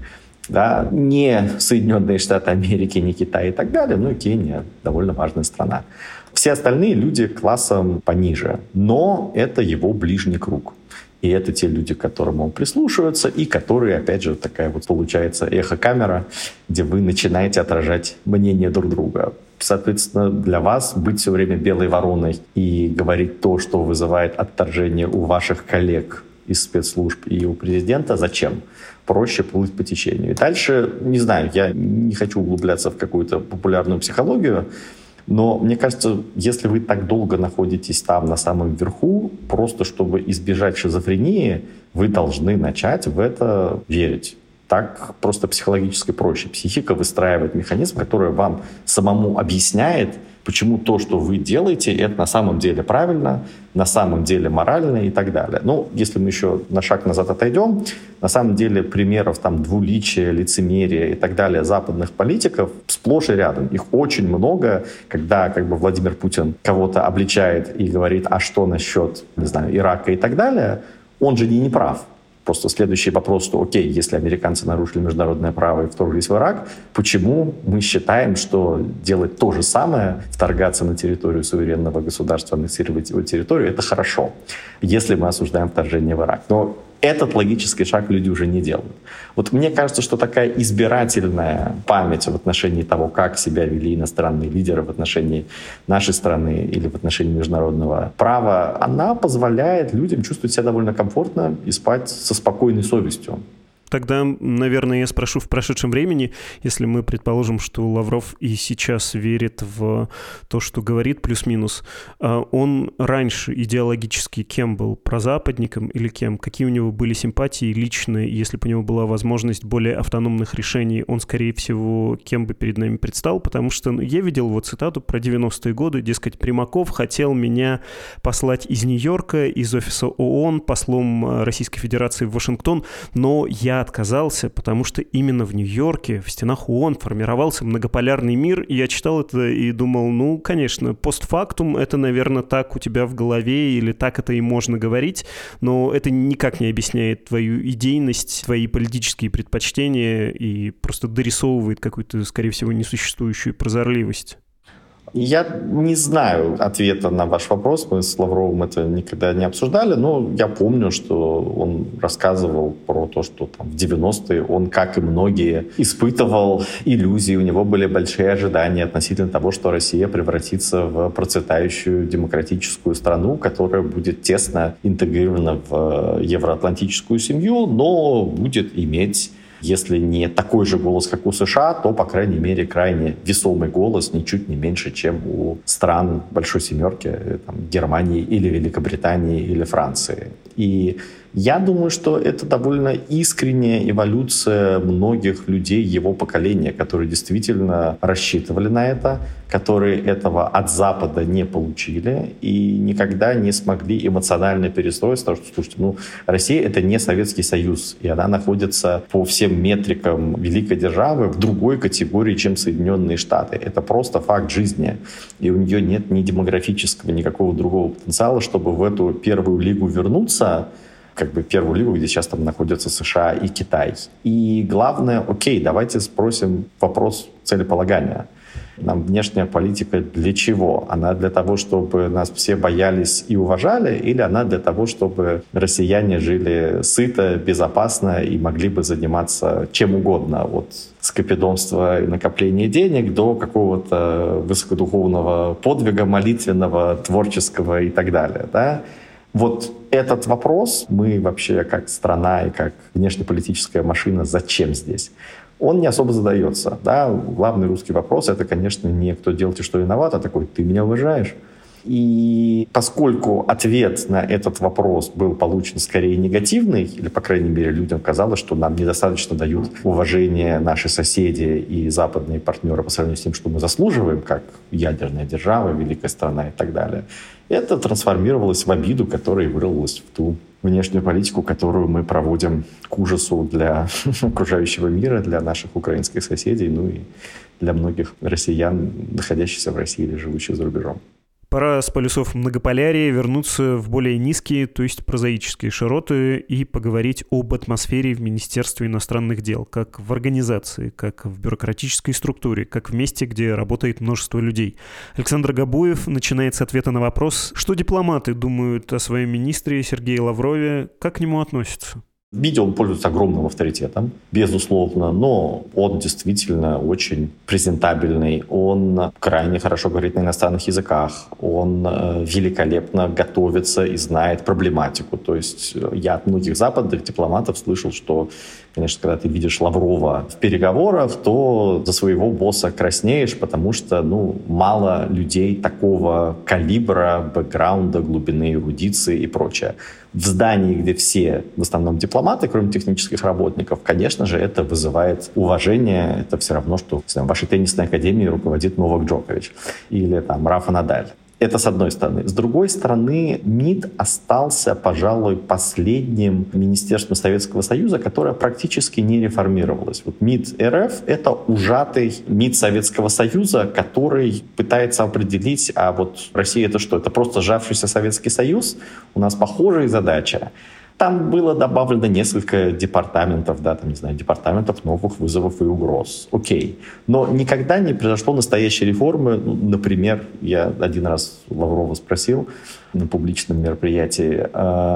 Не Соединенные Штаты Америки, не Китай и так далее, но Кения довольно важная страна. Все остальные люди классом пониже, но это его ближний круг. И это те люди, к которым он прислушивается, и которые, опять же, такая вот получается эхокамера, где вы начинаете отражать мнение друг друга. Соответственно, для вас быть все время белой вороной и говорить то, что вызывает отторжение у ваших коллег из спецслужб и у президента, зачем? Проще плыть по течению. И дальше, не знаю, я не хочу углубляться в какую-то популярную психологию, но мне кажется, если вы так долго находитесь там, на самом верху, просто чтобы избежать шизофрении, вы должны начать в это верить. Так просто психологически проще. Психика выстраивает механизм, который вам самому объясняет, почему то, что вы делаете, это на самом деле правильно, на самом деле морально и так далее. Если мы еще на шаг назад отойдем, на самом деле примеров двуличия, лицемерия и так далее западных политиков сплошь и рядом. Их очень много, когда Владимир Путин кого-то обличает и говорит: а что насчет, Ирака и так далее, он же не прав. Просто следующий вопрос, что окей, если американцы нарушили международное право и вторглись в Ирак, почему мы считаем, что делать то же самое, вторгаться на территорию суверенного государства, аннексировать его территорию, это хорошо, если мы осуждаем вторжение в Ирак. Но этот логический шаг люди уже не делают. Вот мне кажется, что такая избирательная память в отношении того, как себя вели иностранные лидеры в отношении нашей страны или в отношении международного права, она позволяет людям чувствовать себя довольно комфортно и спать со спокойной совестью. Тогда, наверное, я спрошу в прошедшем времени, если мы предположим, что Лавров и сейчас верит в то, что говорит, плюс-минус, он раньше идеологически кем был? Прозападником или кем? Какие у него были симпатии личные? Если бы у него была возможность более автономных решений, он, скорее всего, кем бы перед нами предстал? Потому что я видел его цитату про 90-е годы, дескать, Примаков хотел меня послать из Нью-Йорка, из офиса ООН, послом Российской Федерации в Вашингтон, но я отказался, потому что именно в Нью-Йорке, в стенах ООН формировался многополярный мир, и я читал это и думал, ну, конечно, постфактум это, наверное, так у тебя в голове, или так это и можно говорить, но это никак не объясняет твою идейность, твои политические предпочтения и просто дорисовывает какую-то, скорее всего, несуществующую прозорливость. Я не знаю ответа на ваш вопрос, мы с Лавровым это никогда не обсуждали, но я помню, что он рассказывал про то, что там, в 90-е он, как и многие, испытывал иллюзии, у него были большие ожидания относительно того, что Россия превратится в процветающую демократическую страну, которая будет тесно интегрирована в евроатлантическую семью, но будет иметь, если не такой же голос, как у США, то, по крайней мере, крайне весомый голос, ничуть не меньше, чем у стран Большой Семерки, там, Германии или Великобритании или Франции. И я думаю, что это довольно искренняя эволюция многих людей его поколения, которые действительно рассчитывали на это, которые этого от Запада не получили и никогда не смогли эмоционально перестроиться, потому что, слушайте, Россия — это не Советский Союз, и она находится по всем метрикам великой державы в другой категории, чем Соединенные Штаты. Это просто факт жизни, и у нее нет ни демографического, никакого другого потенциала, чтобы в эту первую лигу вернуться, как бы первую лигу, где сейчас там находятся США и Китай. И главное, окей, давайте спросим вопрос целеполагания. Нам внешняя политика для чего? Она для того, чтобы нас все боялись и уважали, или она для того, чтобы россияне жили сыто, безопасно и могли бы заниматься чем угодно, от скопидомства и накопления денег до какого-то высокодуховного подвига молитвенного, творческого и так далее, да? Вот этот вопрос мы вообще как страна и как внешнеполитическая машина зачем здесь? Он не особо задается. Да? Главный русский вопрос — это, конечно, не кто делает и что виноват, а такой «ты меня уважаешь?». И поскольку ответ на этот вопрос был получен скорее негативный, или, по крайней мере, людям казалось, что нам недостаточно дают уважение наши соседи и западные партнеры по сравнению с тем, что мы заслуживаем, как ядерная держава, великая страна и так далее, это трансформировалось в обиду, которая вырвалась в ту внешнюю политику, которую мы проводим к ужасу для окружающего мира, для наших украинских соседей, ну и для многих россиян, находящихся в России или живущих за рубежом. Пора с полюсов многополярия вернуться в более низкие, то есть прозаические широты и поговорить об атмосфере в Министерстве иностранных дел, как в организации, как в бюрократической структуре, как в месте, где работает множество людей. Александр Габуев начинает с ответа на вопрос, что дипломаты думают о своем министре Сергее Лаврове, как к нему относятся. Видео он пользуется огромным авторитетом, безусловно, но он действительно очень презентабельный, он крайне хорошо говорит на иностранных языках, он великолепно готовится и знает проблематику. То есть я от многих западных дипломатов слышал, что, конечно, когда ты видишь Лаврова в переговорах, то за своего босса краснеешь, потому что мало людей такого калибра, бэкграунда, глубины эрудиции и прочее. В здании, где все в основном дипломаты, кроме технических работников, конечно же, это вызывает уважение. Это все равно, что в вашей теннисной академии руководит Новак Джокович или там Рафа Надаль. Это с одной стороны. С другой стороны, МИД остался, пожалуй, последним министерством Советского Союза, которое практически не реформировалось. Вот МИД РФ — это ужатый МИД Советского Союза, который пытается определить, а вот Россия — это что? Это просто сжавшийся Советский Союз? У нас похожая задача. Там было добавлено несколько департаментов, департаментов новых вызовов и угроз. Окей. Но никогда не произошло настоящей реформы. Например, я один раз Лаврова спросил на публичном мероприятии,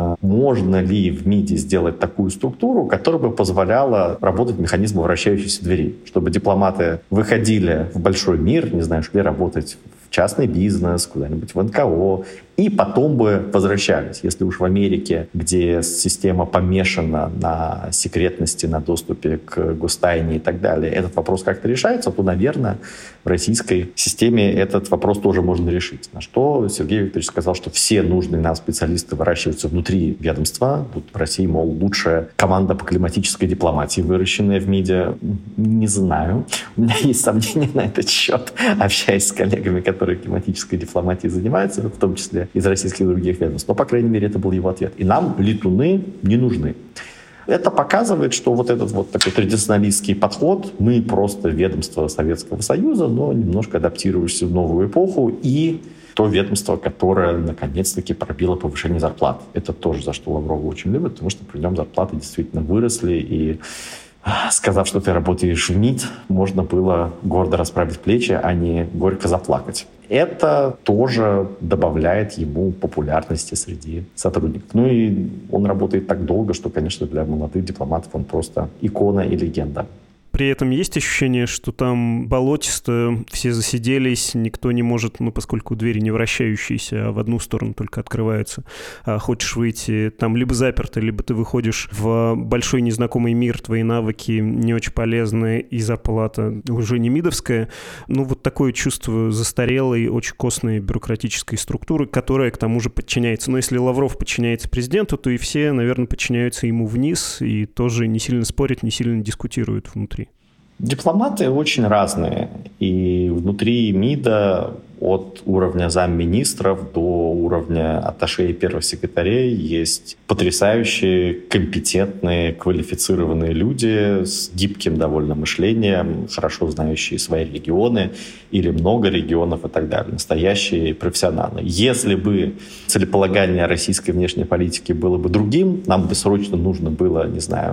можно ли в МИДе сделать такую структуру, которая бы позволяла работать механизму вращающейся двери, чтобы дипломаты выходили в большой мир, шли работать в частный бизнес, куда-нибудь в НКО, и потом бы возвращались. Если уж в Америке, где система помешана на секретности, на доступе к гостайне и так далее, этот вопрос как-то решается, то, наверное, в российской системе этот вопрос тоже можно решить. На что Сергей Викторович сказал, что все нужные нам специалисты выращиваются внутри ведомства. Тут в России, мол, лучшая команда по климатической дипломатии, выращенная в МИДе. Не знаю. У меня есть сомнения на этот счет, общаясь с коллегами, которые климатической дипломатией занимаются, в том числе из российских других ведомств. Но, по крайней мере, это был его ответ. И нам летуны не нужны. Это показывает, что вот этот вот такой традиционалистский подход, мы просто ведомство Советского Союза, но немножко адаптируешься в новую эпоху, и то ведомство, которое наконец-таки пробило повышение зарплат. Это тоже за что Лаврова очень любит, потому что при нем зарплаты действительно выросли, и сказав, что ты работаешь в МИД, можно было гордо расправить плечи, а не горько заплакать. Это тоже добавляет ему популярности среди сотрудников. И он работает так долго, что, конечно, для молодых дипломатов он просто икона и легенда. При этом есть ощущение, что там болотисто, все засиделись, никто не может, поскольку двери не вращающиеся, а в одну сторону только открываются, а хочешь выйти, там либо заперто, либо ты выходишь в большой незнакомый мир, твои навыки не очень полезны, и зарплата уже не мидовская. Вот такое чувство застарелой, очень костной бюрократической структуры, которая к тому же подчиняется. Но если Лавров подчиняется президенту, то и все, наверное, подчиняются ему вниз и тоже не сильно спорят, не сильно дискутируют внутри. Дипломаты очень разные. И внутри МИДа от уровня замминистров до уровня атташе и первых секретарей есть потрясающие, компетентные, квалифицированные люди с гибким довольно мышлением, хорошо знающие свои регионы или много регионов и так далее. Настоящие профессионалы. Если бы целеполагание российской внешней политики было бы другим, нам бы срочно нужно было,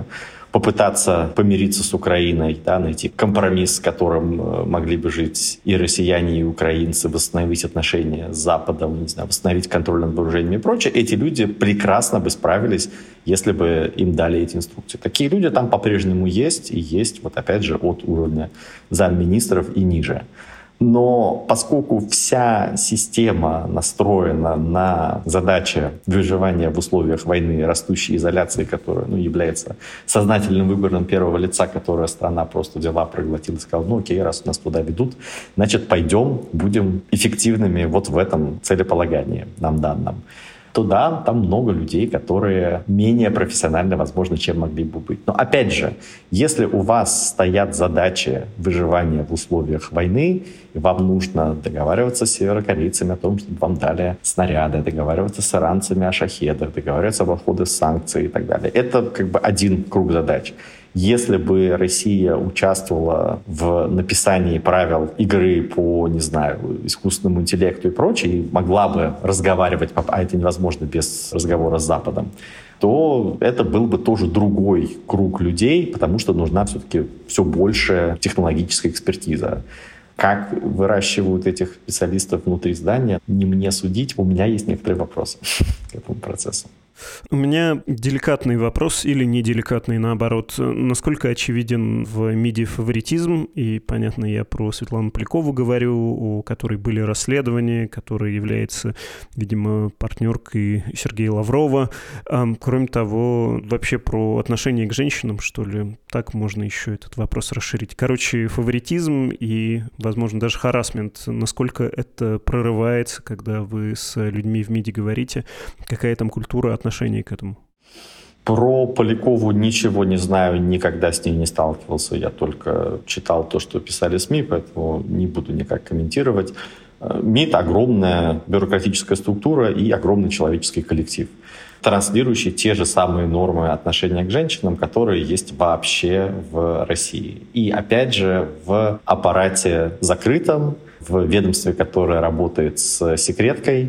попытаться помириться с Украиной, найти компромисс, с которым могли бы жить и россияне, и украинцы, восстановить отношения с Западом, восстановить контроль над вооружениями и прочее. Эти люди прекрасно бы справились, если бы им дали эти инструкции. Такие люди там по-прежнему есть, и есть, опять же, от уровня замминистров и ниже. Но поскольку вся система настроена на задачи выживания в условиях войны, растущей изоляции, которая является сознательным выбором первого лица, которое страна просто взяла, проглотила и сказала, окей, раз нас туда ведут, значит, пойдем, будем эффективными в этом целеполагании нам данном. То да, там много людей, которые менее профессиональны, возможно, чем могли бы быть. Но опять же, если у вас стоят задачи выживания в условиях войны, и вам нужно договариваться с северокорейцами о том, чтобы вам дали снаряды, договариваться с иранцами о шахедах, договариваться об обходе санкций и так далее. Это один круг задач. Если бы Россия участвовала в написании правил игры по, искусственному интеллекту и прочее, и могла бы разговаривать, а это невозможно без разговора с Западом, то это был бы тоже другой круг людей, потому что нужна все-таки все больше технологическая экспертиза. Как выращивают этих специалистов внутри здания, не мне судить, у меня есть некоторые вопросы к этому процессу. У меня деликатный вопрос или неделикатный, наоборот. Насколько очевиден в МИДе фаворитизм? И, понятно, я про Светлану Полякову говорю, у которой были расследования, которая является, видимо, партнеркой Сергея Лаврова. Кроме того, вообще про отношение к женщинам, что ли, так можно еще этот вопрос расширить. Короче, фаворитизм и, возможно, даже харассмент. Насколько это прорывается, когда вы с людьми в МИДе говорите? Какая там культура отношение к этому? Про Полякову ничего не знаю, никогда с ней не сталкивался. Я только читал то, что писали СМИ, поэтому не буду никак комментировать. МИД — огромная бюрократическая структура и огромный человеческий коллектив, транслирующий те же самые нормы отношения к женщинам, которые есть вообще в России. И опять же, в аппарате закрытом, в ведомстве, которое работает с секреткой,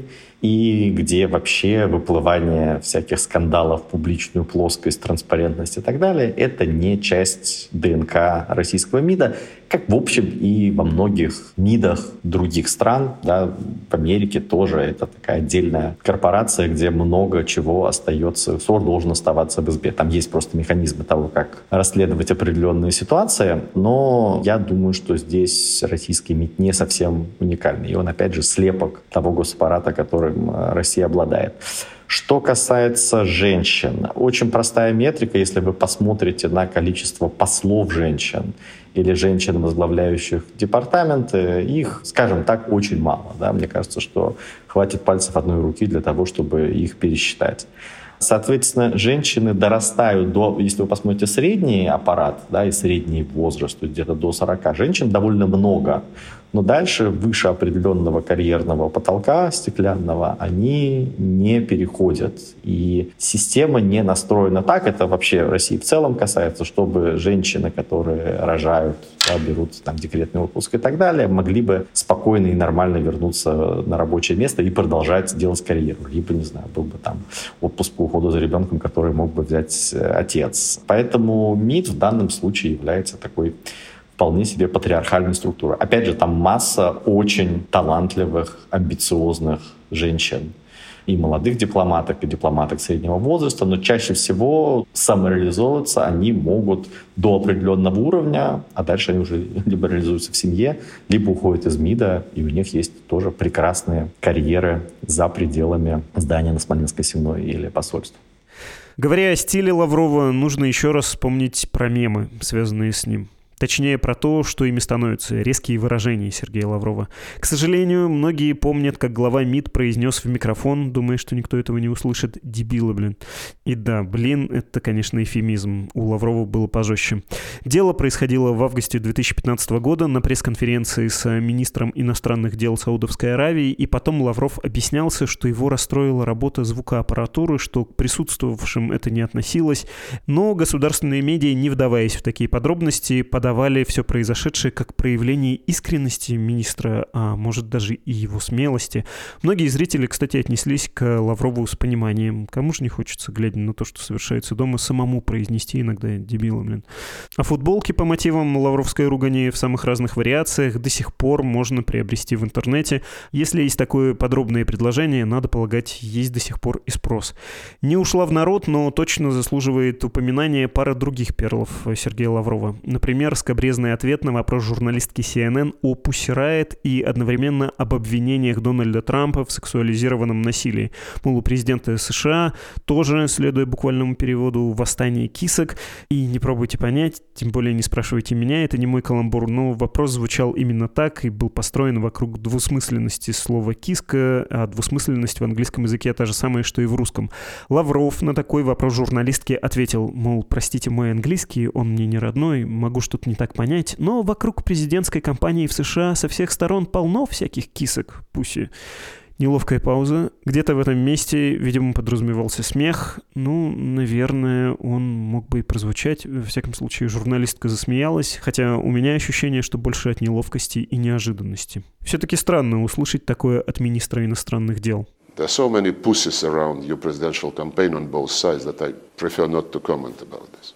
и где вообще выплывание всяких скандалов, публичную плоскость, транспарентность и так далее — это не часть ДНК российского МИДа, как в общем и во многих МИДах других стран. Да, в Америке тоже это такая отдельная корпорация, где много чего остается, ссор должен оставаться в избе. Там есть просто механизмы того, как расследовать определенные ситуации, но я думаю, что здесь российский МИД не совсем уникальный. И он, опять же, слепок того госаппарата, которым Россия обладает. Что касается женщин, очень простая метрика, если вы посмотрите на количество послов женщин или женщин, возглавляющих департаменты, их, скажем так, очень мало. Да? Мне кажется, что хватит пальцев одной руки для того, чтобы их пересчитать. Соответственно, женщины дорастают до, если вы посмотрите средний аппарат, да, и средний возраст, то есть где-то до 40, женщин довольно много. Но дальше, выше определенного карьерного потолка стеклянного, они не переходят. И система не настроена так, это вообще в России в целом касается, чтобы женщины, которые рожают, да, берут там декретный отпуск и так далее, могли бы спокойно и нормально вернуться на рабочее место и продолжать делать карьеру. Либо, не знаю, был бы там отпуск по уходу за ребенком, который мог бы взять отец. Поэтому МИД в данном случае является такой вполне себе патриархальной структурой. Опять же, там масса очень талантливых, амбициозных женщин. И молодых дипломаток, и дипломаток среднего возраста, но чаще всего самореализовываться они могут до определенного уровня, а дальше они уже либо реализуются в семье, либо уходят из МИДа, и у них есть тоже прекрасные карьеры за пределами здания на Смоленской Сенной или посольства. Говоря о стиле Лаврова, нужно еще раз вспомнить про мемы, связанные с ним. Точнее, про то, что ими становятся резкие выражения Сергея Лаврова. К сожалению, многие помнят, как глава МИД произнес в микрофон, думая, что никто этого не услышит: «Дебилы, блин». И да, блин, это, конечно, эвфемизм. У Лаврова было пожестче. Дело происходило в августе 2015 года на пресс-конференции с министром иностранных дел Саудовской Аравии, и потом Лавров объяснялся, что его расстроила работа звукоаппаратуры, что к присутствовавшим это не относилось, но государственные медиа, не вдаваясь в такие подробности, подавали все произошедшее как проявление искренности министра, а может даже и его смелости. Многие зрители, кстати, отнеслись к Лаврову с пониманием. Кому же не хочется, глядя на то, что совершается дома, самому произнести иногда «дебилы, блин». А футболки по мотивам лавровской ругани в самых разных вариациях до сих пор можно приобрести в интернете. Если есть такое подробное предложение, надо полагать, есть до сих пор и спрос. Не ушла в народ, но точно заслуживает упоминания пара других перлов Сергея Лаврова. Например, скабрезный ответ на вопрос журналистки CNN о Pussy Riot и одновременно об обвинениях Дональда Трампа в сексуализированном насилии. Мол, у президента США тоже, следуя буквальному переводу, восстание кисок. И не пробуйте понять, тем более не спрашивайте меня, это не мой каламбур, но вопрос звучал именно так и был построен вокруг двусмысленности слова «киска», а двусмысленность в английском языке та же самая, что и в русском. Лавров на такой вопрос журналистки ответил, мол, простите, мой английский, он мне не родной, могу что-то не так понять, но вокруг президентской кампании в США со всех сторон полно всяких кисок, пуси. Неловкая пауза. Где-то в этом месте, видимо, подразумевался смех. Ну, наверное, он мог бы и прозвучать. Во всяком случае, журналистка засмеялась, хотя у меня ощущение, что больше от неловкости и неожиданности. Все-таки странно услышать такое от министра иностранных дел. There are so many pussies around your presidential campaign on both sides that I prefer not to comment about this.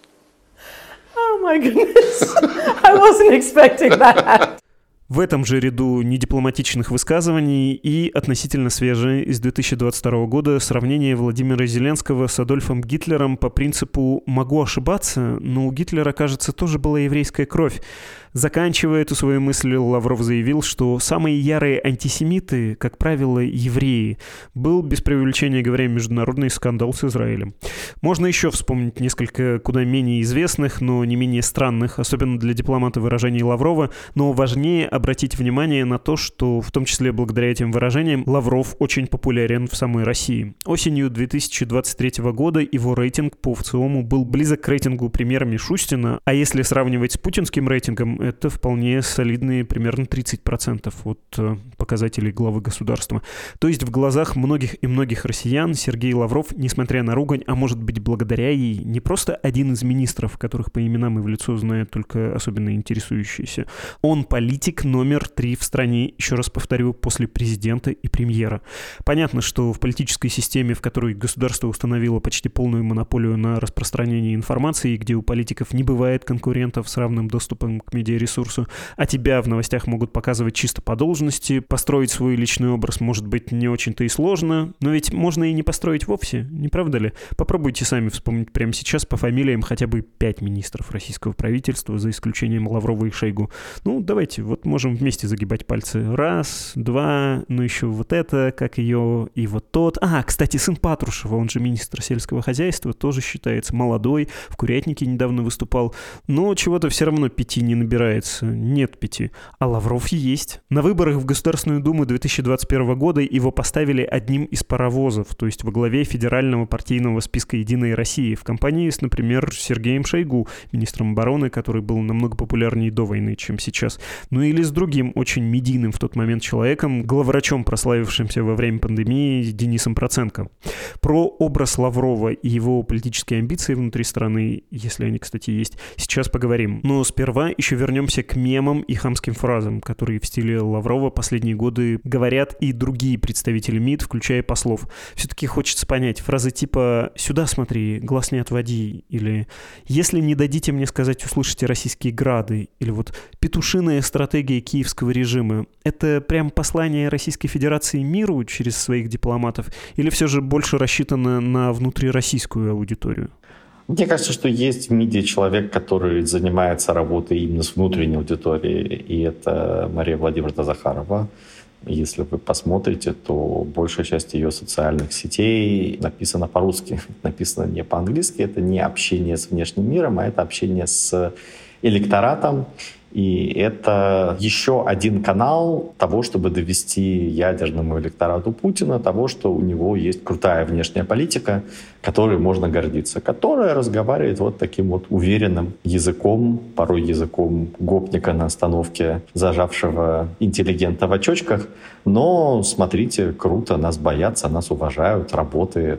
Oh my goodness, I wasn't expecting that. В этом же ряду недипломатичных высказываний и относительно свежее из 2022 года сравнение Владимира Зеленского с Адольфом Гитлером по принципу «могу ошибаться, но у Гитлера, кажется, тоже была еврейская кровь». Заканчивая эту свою мысль, Лавров заявил, что самые ярые антисемиты, как правило, евреи. Был, без преувеличения говоря, международный скандал с Израилем. Можно еще вспомнить несколько куда менее известных, но не менее странных, особенно для дипломата, выражений Лаврова, но важнее обратить внимание на то, что в том числе благодаря этим выражениям Лавров очень популярен в самой России. Осенью 2023 года его рейтинг по ВЦИОМу был близок к рейтингу премьера Мишустина, а если сравнивать с путинским рейтингом, это вполне солидные примерно 30% от показателей главы государства. То есть в глазах многих и многих россиян Сергей Лавров, несмотря на ругань, а может быть благодаря ей, не просто один из министров, которых по именам и в лицо знают только особенно интересующиеся. Он политик номер 3 в стране, еще раз повторю, после президента и премьера. Понятно, что в политической системе, в которой государство установило почти полную монополию на распространение информации, где у политиков не бывает конкурентов с равным доступом к медиаресурсу, а тебя в новостях могут показывать чисто по должности, построить свой личный образ может быть не очень-то и сложно, но ведь можно и не построить вовсе, не правда ли? Попробуйте сами вспомнить прямо сейчас по фамилиям хотя бы 5 министров российского правительства, за исключением Лаврова и Шойгу. Ну, давайте, вот можем вместе загибать пальцы. 1, 2, ну еще вот это, как ее, и вот тот. Кстати, сын Патрушева, он же министр сельского хозяйства, тоже считается молодой, в Курятнике недавно выступал, но чего-то все равно 5 не набирается, нет 5. А Лавров есть. На выборах в Государственную Думу 2021 года его поставили одним из паровозов, то есть во главе федерального партийного списка «Единой России» в компании с, например, Сергеем Шойгу, министром обороны, который был намного популярнее до войны, чем сейчас. Ну или с другим очень медийным в тот момент человеком, главврачом, прославившимся во время пандемии, Денисом Проценко. Про образ Лаврова и его политические амбиции внутри страны, если они, кстати, есть, сейчас поговорим. Но сперва еще вернемся к мемам и хамским фразам, которые в стиле Лаврова последние годы говорят и другие представители МИД, включая послов. Все-таки хочется понять, фразы типа «сюда смотри, глаз не отводи» или «если не дадите мне сказать, услышите российские грады» или вот «петушиная стратегия киевского режима». Это прям послание Российской Федерации миру через своих дипломатов или все же больше рассчитано на внутрироссийскую аудиторию? Мне кажется, что есть в МИДе человек, который занимается работой именно с внутренней аудиторией, и это Мария Владимировна Захарова. Если вы посмотрите, то большая часть ее социальных сетей написана по-русски, написана не по-английски. Это не общение с внешним миром, а это общение с электоратом. И это еще один канал того, чтобы довести ядерному электорату Путина того, что у него есть крутая внешняя политика, которой можно гордиться, которая разговаривает вот таким вот уверенным языком, порой языком гопника на остановке, зажавшего интеллигента в очочках. Но, смотрите, круто, нас боятся, нас уважают, работает.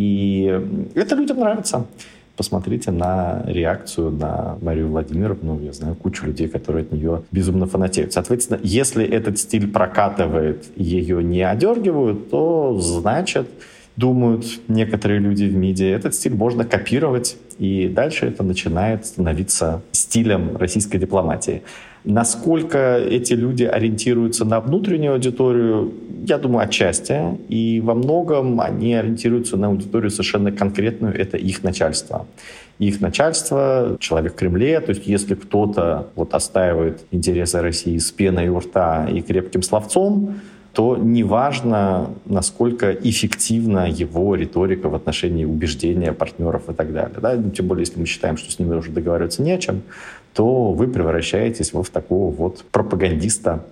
И это людям нравится. Посмотрите на реакцию на Марию Владимировну. Я знаю кучу людей, которые от нее безумно фанатеют. Соответственно, если этот стиль прокатывает, ее не одергивают, то значит, думают некоторые люди в МИДе, этот стиль можно копировать, и дальше это начинает становиться стилем российской дипломатии. Насколько эти люди ориентируются на внутреннюю аудиторию, я думаю, отчасти. И во многом они ориентируются на аудиторию совершенно конкретную. Это их начальство. Их начальство, человек в Кремле. То есть если кто-то вот отстаивает интересы России с пеной у рта и крепким словцом, то неважно, насколько эффективна его риторика в отношении убеждения партнеров и так далее. Да? Тем более, если мы считаем, что с ними уже договариваться не о чем, то вы превращаетесь в такого вот пропагандиста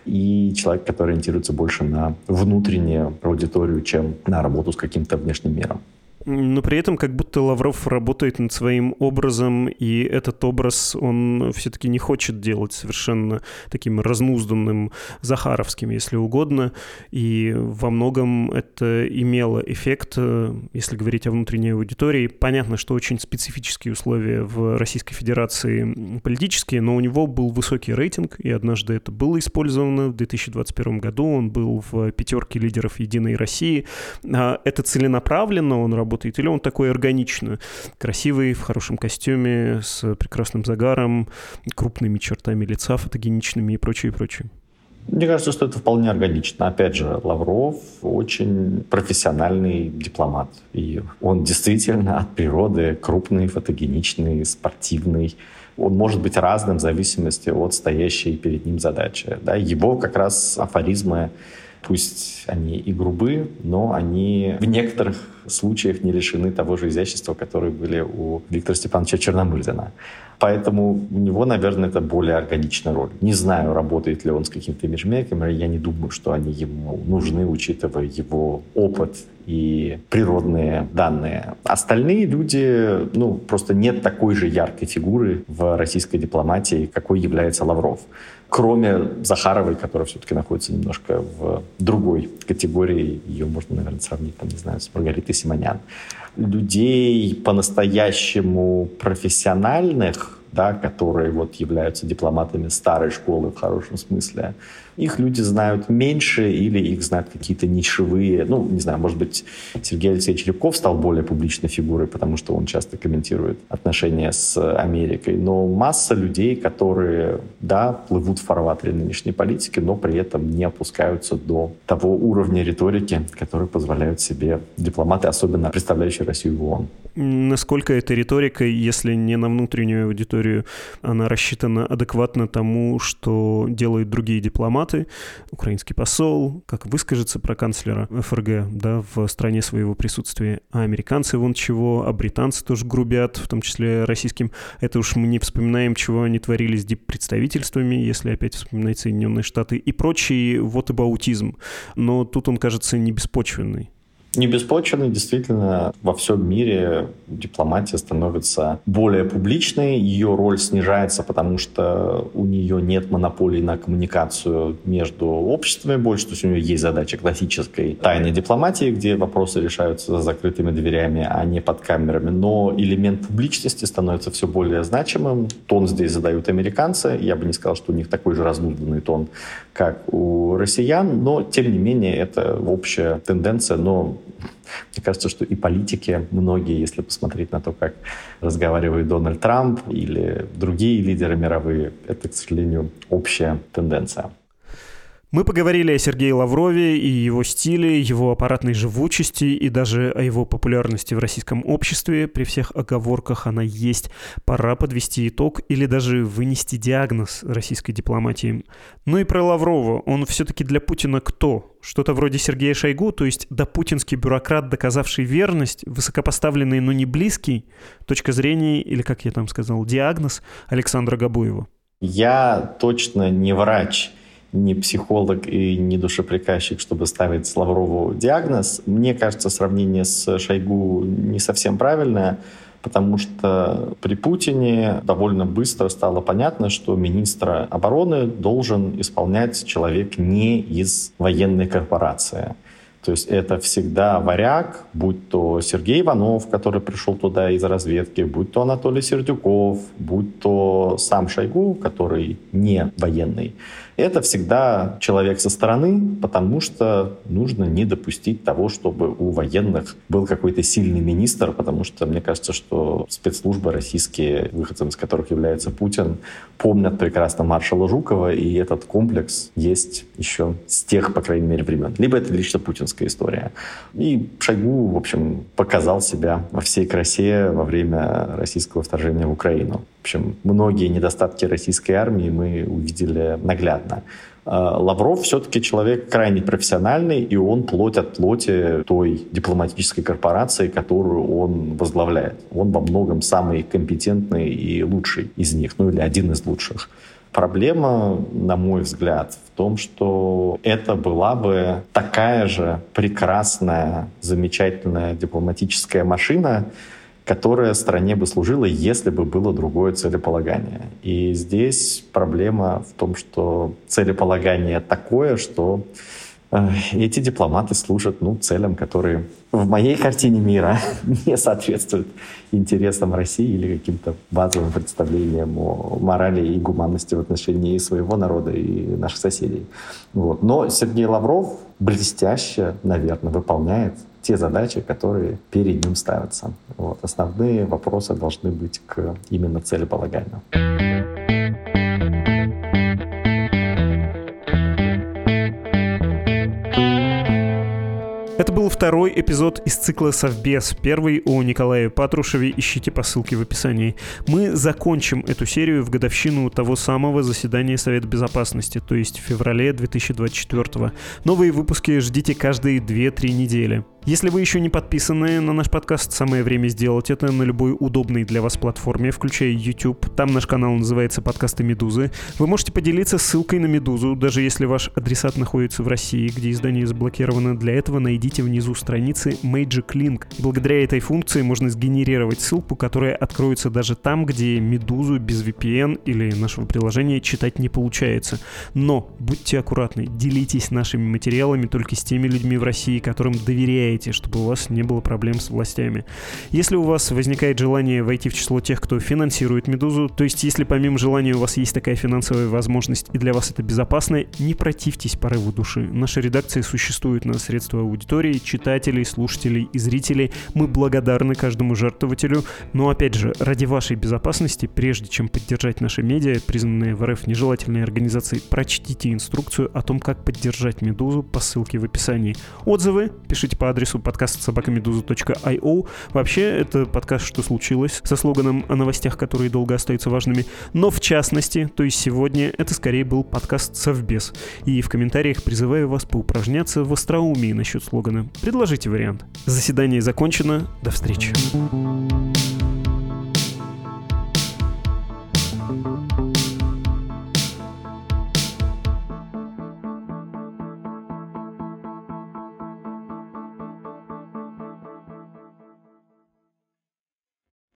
и человека, который ориентируется больше на внутреннюю аудиторию, чем на работу с каким-то внешним миром. Но при этом как будто Лавров работает над своим образом, и этот образ он все-таки не хочет делать совершенно таким разнузданным, захаровским, если угодно. И во многом это имело эффект, если говорить о внутренней аудитории. Понятно, что очень специфические условия в Российской Федерации политические, но у него был высокий рейтинг, и однажды это было использовано. В 2021 году он был в 5 лидеров «Единой России». Это целенаправленно он работает, или он такой органично, красивый, в хорошем костюме, с прекрасным загаром, крупными чертами лица, фотогеничными и прочее, и прочее? Мне кажется, что это вполне органично. Опять же, Лавров очень профессиональный дипломат. И он действительно от природы крупный, фотогеничный, спортивный. Он может быть разным в зависимости от стоящей перед ним задачи. Да? Его как раз афоризмы, пусть они и грубы, но они в некоторых случаях не лишены того же изящества, которые были у Виктора Степановича Черномырдина. Поэтому у него, наверное, это более органичная роль. Не знаю, работает ли он с какими-то имиджмейкерами, я не думаю, что они ему нужны, учитывая его опыт и природные данные. Остальные люди, просто нет такой же яркой фигуры в российской дипломатии, какой является Лавров. Кроме Захаровой, которая все-таки находится немножко в другой категории. Ее можно, наверное, сравнить, с Маргаритой Симонян. Людей по-настоящему профессиональных, которые являются дипломатами старой школы в хорошем смысле, их люди знают меньше или их знают какие-то нишевые. Может быть, Сергей Алексеевич Рябков стал более публичной фигурой, потому что он часто комментирует отношения с Америкой. Но масса людей, которые, плывут в фарватере нынешней политики, но при этом не опускаются до того уровня риторики, который позволяют себе дипломаты, особенно представляющие Россию в ООН. Насколько эта риторика, если не на внутреннюю аудиторию, она рассчитана адекватно тому, что делают другие дипломаты, украинский посол, как выскажется про канцлера ФРГ, в стране своего присутствия, а американцы вон чего, а британцы тоже грубят, в том числе российским. Это уж мы не вспоминаем, чего они творили с диппредставительствами, если опять вспоминать Соединенные Штаты и прочий вотэбаутизм. Но тут он кажется не беспочвенный. Не беспочвенный, действительно, во всем мире дипломатия становится более публичной, ее роль снижается, потому что у нее нет монополии на коммуникацию между обществами больше, то есть у нее есть задача классической тайной дипломатии, где вопросы решаются за закрытыми дверями, а не под камерами, но элемент публичности становится все более значимым, тон здесь задают американцы, я бы не сказал, что у них такой же разнузданный тон, как у россиян, но, тем не менее, это общая тенденция, но мне кажется, что и политики, многие, если посмотреть на то, как разговаривает Дональд Трамп или другие лидеры мировые, это, к сожалению, общая тенденция. Мы поговорили о Сергее Лаврове и его стиле, его аппаратной живучести и даже о его популярности в российском обществе. При всех оговорках она есть. Пора подвести итог или даже вынести диагноз российской дипломатии. Ну и про Лаврова. Он все-таки для Путина кто? Что-то вроде Сергея Шойгу, то есть допутинский бюрократ, доказавший верность, высокопоставленный, но не близкий? Точка зрения, или, как я там сказал, диагноз Александра Габуева. Я точно не врач, не психолог и не душеприказчик, чтобы ставить Лаврову диагноз. Мне кажется, сравнение с Шойгу не совсем правильное, потому что при Путине довольно быстро стало понятно, что министра обороны должен исполнять человек не из военной корпорации. То есть это всегда варяг, будь то Сергей Иванов, который пришел туда из разведки, будь то Анатолий Сердюков, будь то сам Шойгу, который не военный. Это всегда человек со стороны, потому что нужно не допустить того, чтобы у военных был какой-то сильный министр, потому что мне кажется, что спецслужбы российские, выходцем из которых является Путин, помнят прекрасно маршала Жукова, и этот комплекс есть еще с тех, по крайней мере, времен. Либо это лично путинская история. И Шойгу, в общем, показал себя во всей красе во время российского вторжения в Украину. В общем, многие недостатки российской армии мы увидели наглядно. Лавров все-таки человек крайне профессиональный, и он плоть от плоти той дипломатической корпорации, которую он возглавляет. Он во многом самый компетентный и лучший из них, или один из лучших. Проблема, на мой взгляд, в том, что это была бы такая же прекрасная, замечательная дипломатическая машина, которая стране бы служила, если бы было другое целеполагание. И здесь проблема в том, что целеполагание такое, что эти дипломаты служат целям, которые в моей картине мира не соответствуют интересам России или каким-то базовым представлениям о морали и гуманности в отношении своего народа и наших соседей. Но Сергей Лавров блестяще, наверное, выполняет те задачи, которые перед ним ставятся. Основные вопросы должны быть к именно целеполаганию. Это был второй эпизод из цикла «Совбез». Первый о Николае Патрушеве. Ищите по ссылке в описании. Мы закончим эту серию в годовщину того самого заседания Совета Безопасности, то есть в феврале 2024. Новые выпуски ждите каждые 2-3 недели. Если вы еще не подписаны на наш подкаст, самое время сделать это на любой удобной для вас платформе, включая YouTube. Там наш канал называется «Подкасты Медузы». Вы можете поделиться ссылкой на Медузу, даже если ваш адресат находится в России, где издание заблокировано. Для этого найдите внизу страницы Magic Link. Благодаря этой функции можно сгенерировать ссылку, которая откроется даже там, где Медузу без VPN или нашего приложения читать не получается. Но будьте аккуратны, делитесь нашими материалами только с теми людьми в России, которым доверяете, чтобы у вас не было проблем с властями. Если у вас возникает желание войти в число тех, кто финансирует «Медузу», то есть если помимо желания у вас есть такая финансовая возможность и для вас это безопасно, не противьтесь порыву души. Наша редакция существует на средства аудитории, читателей, слушателей и зрителей. Мы благодарны каждому жертвователю, но опять же, ради вашей безопасности, прежде чем поддержать наши медиа, признанные в РФ нежелательной организацией, прочтите инструкцию о том, как поддержать «Медузу» по ссылке в описании. Отзывы пишите по адресу podcast@meduza.io. Вообще, это подкаст «Что случилось?» со слоганом о новостях, которые долго остаются важными. Но в частности, то есть сегодня, это скорее был подкаст «Совбез». И в комментариях призываю вас поупражняться в остроумии насчет слогана. Предложите вариант. Заседание закончено. До встречи.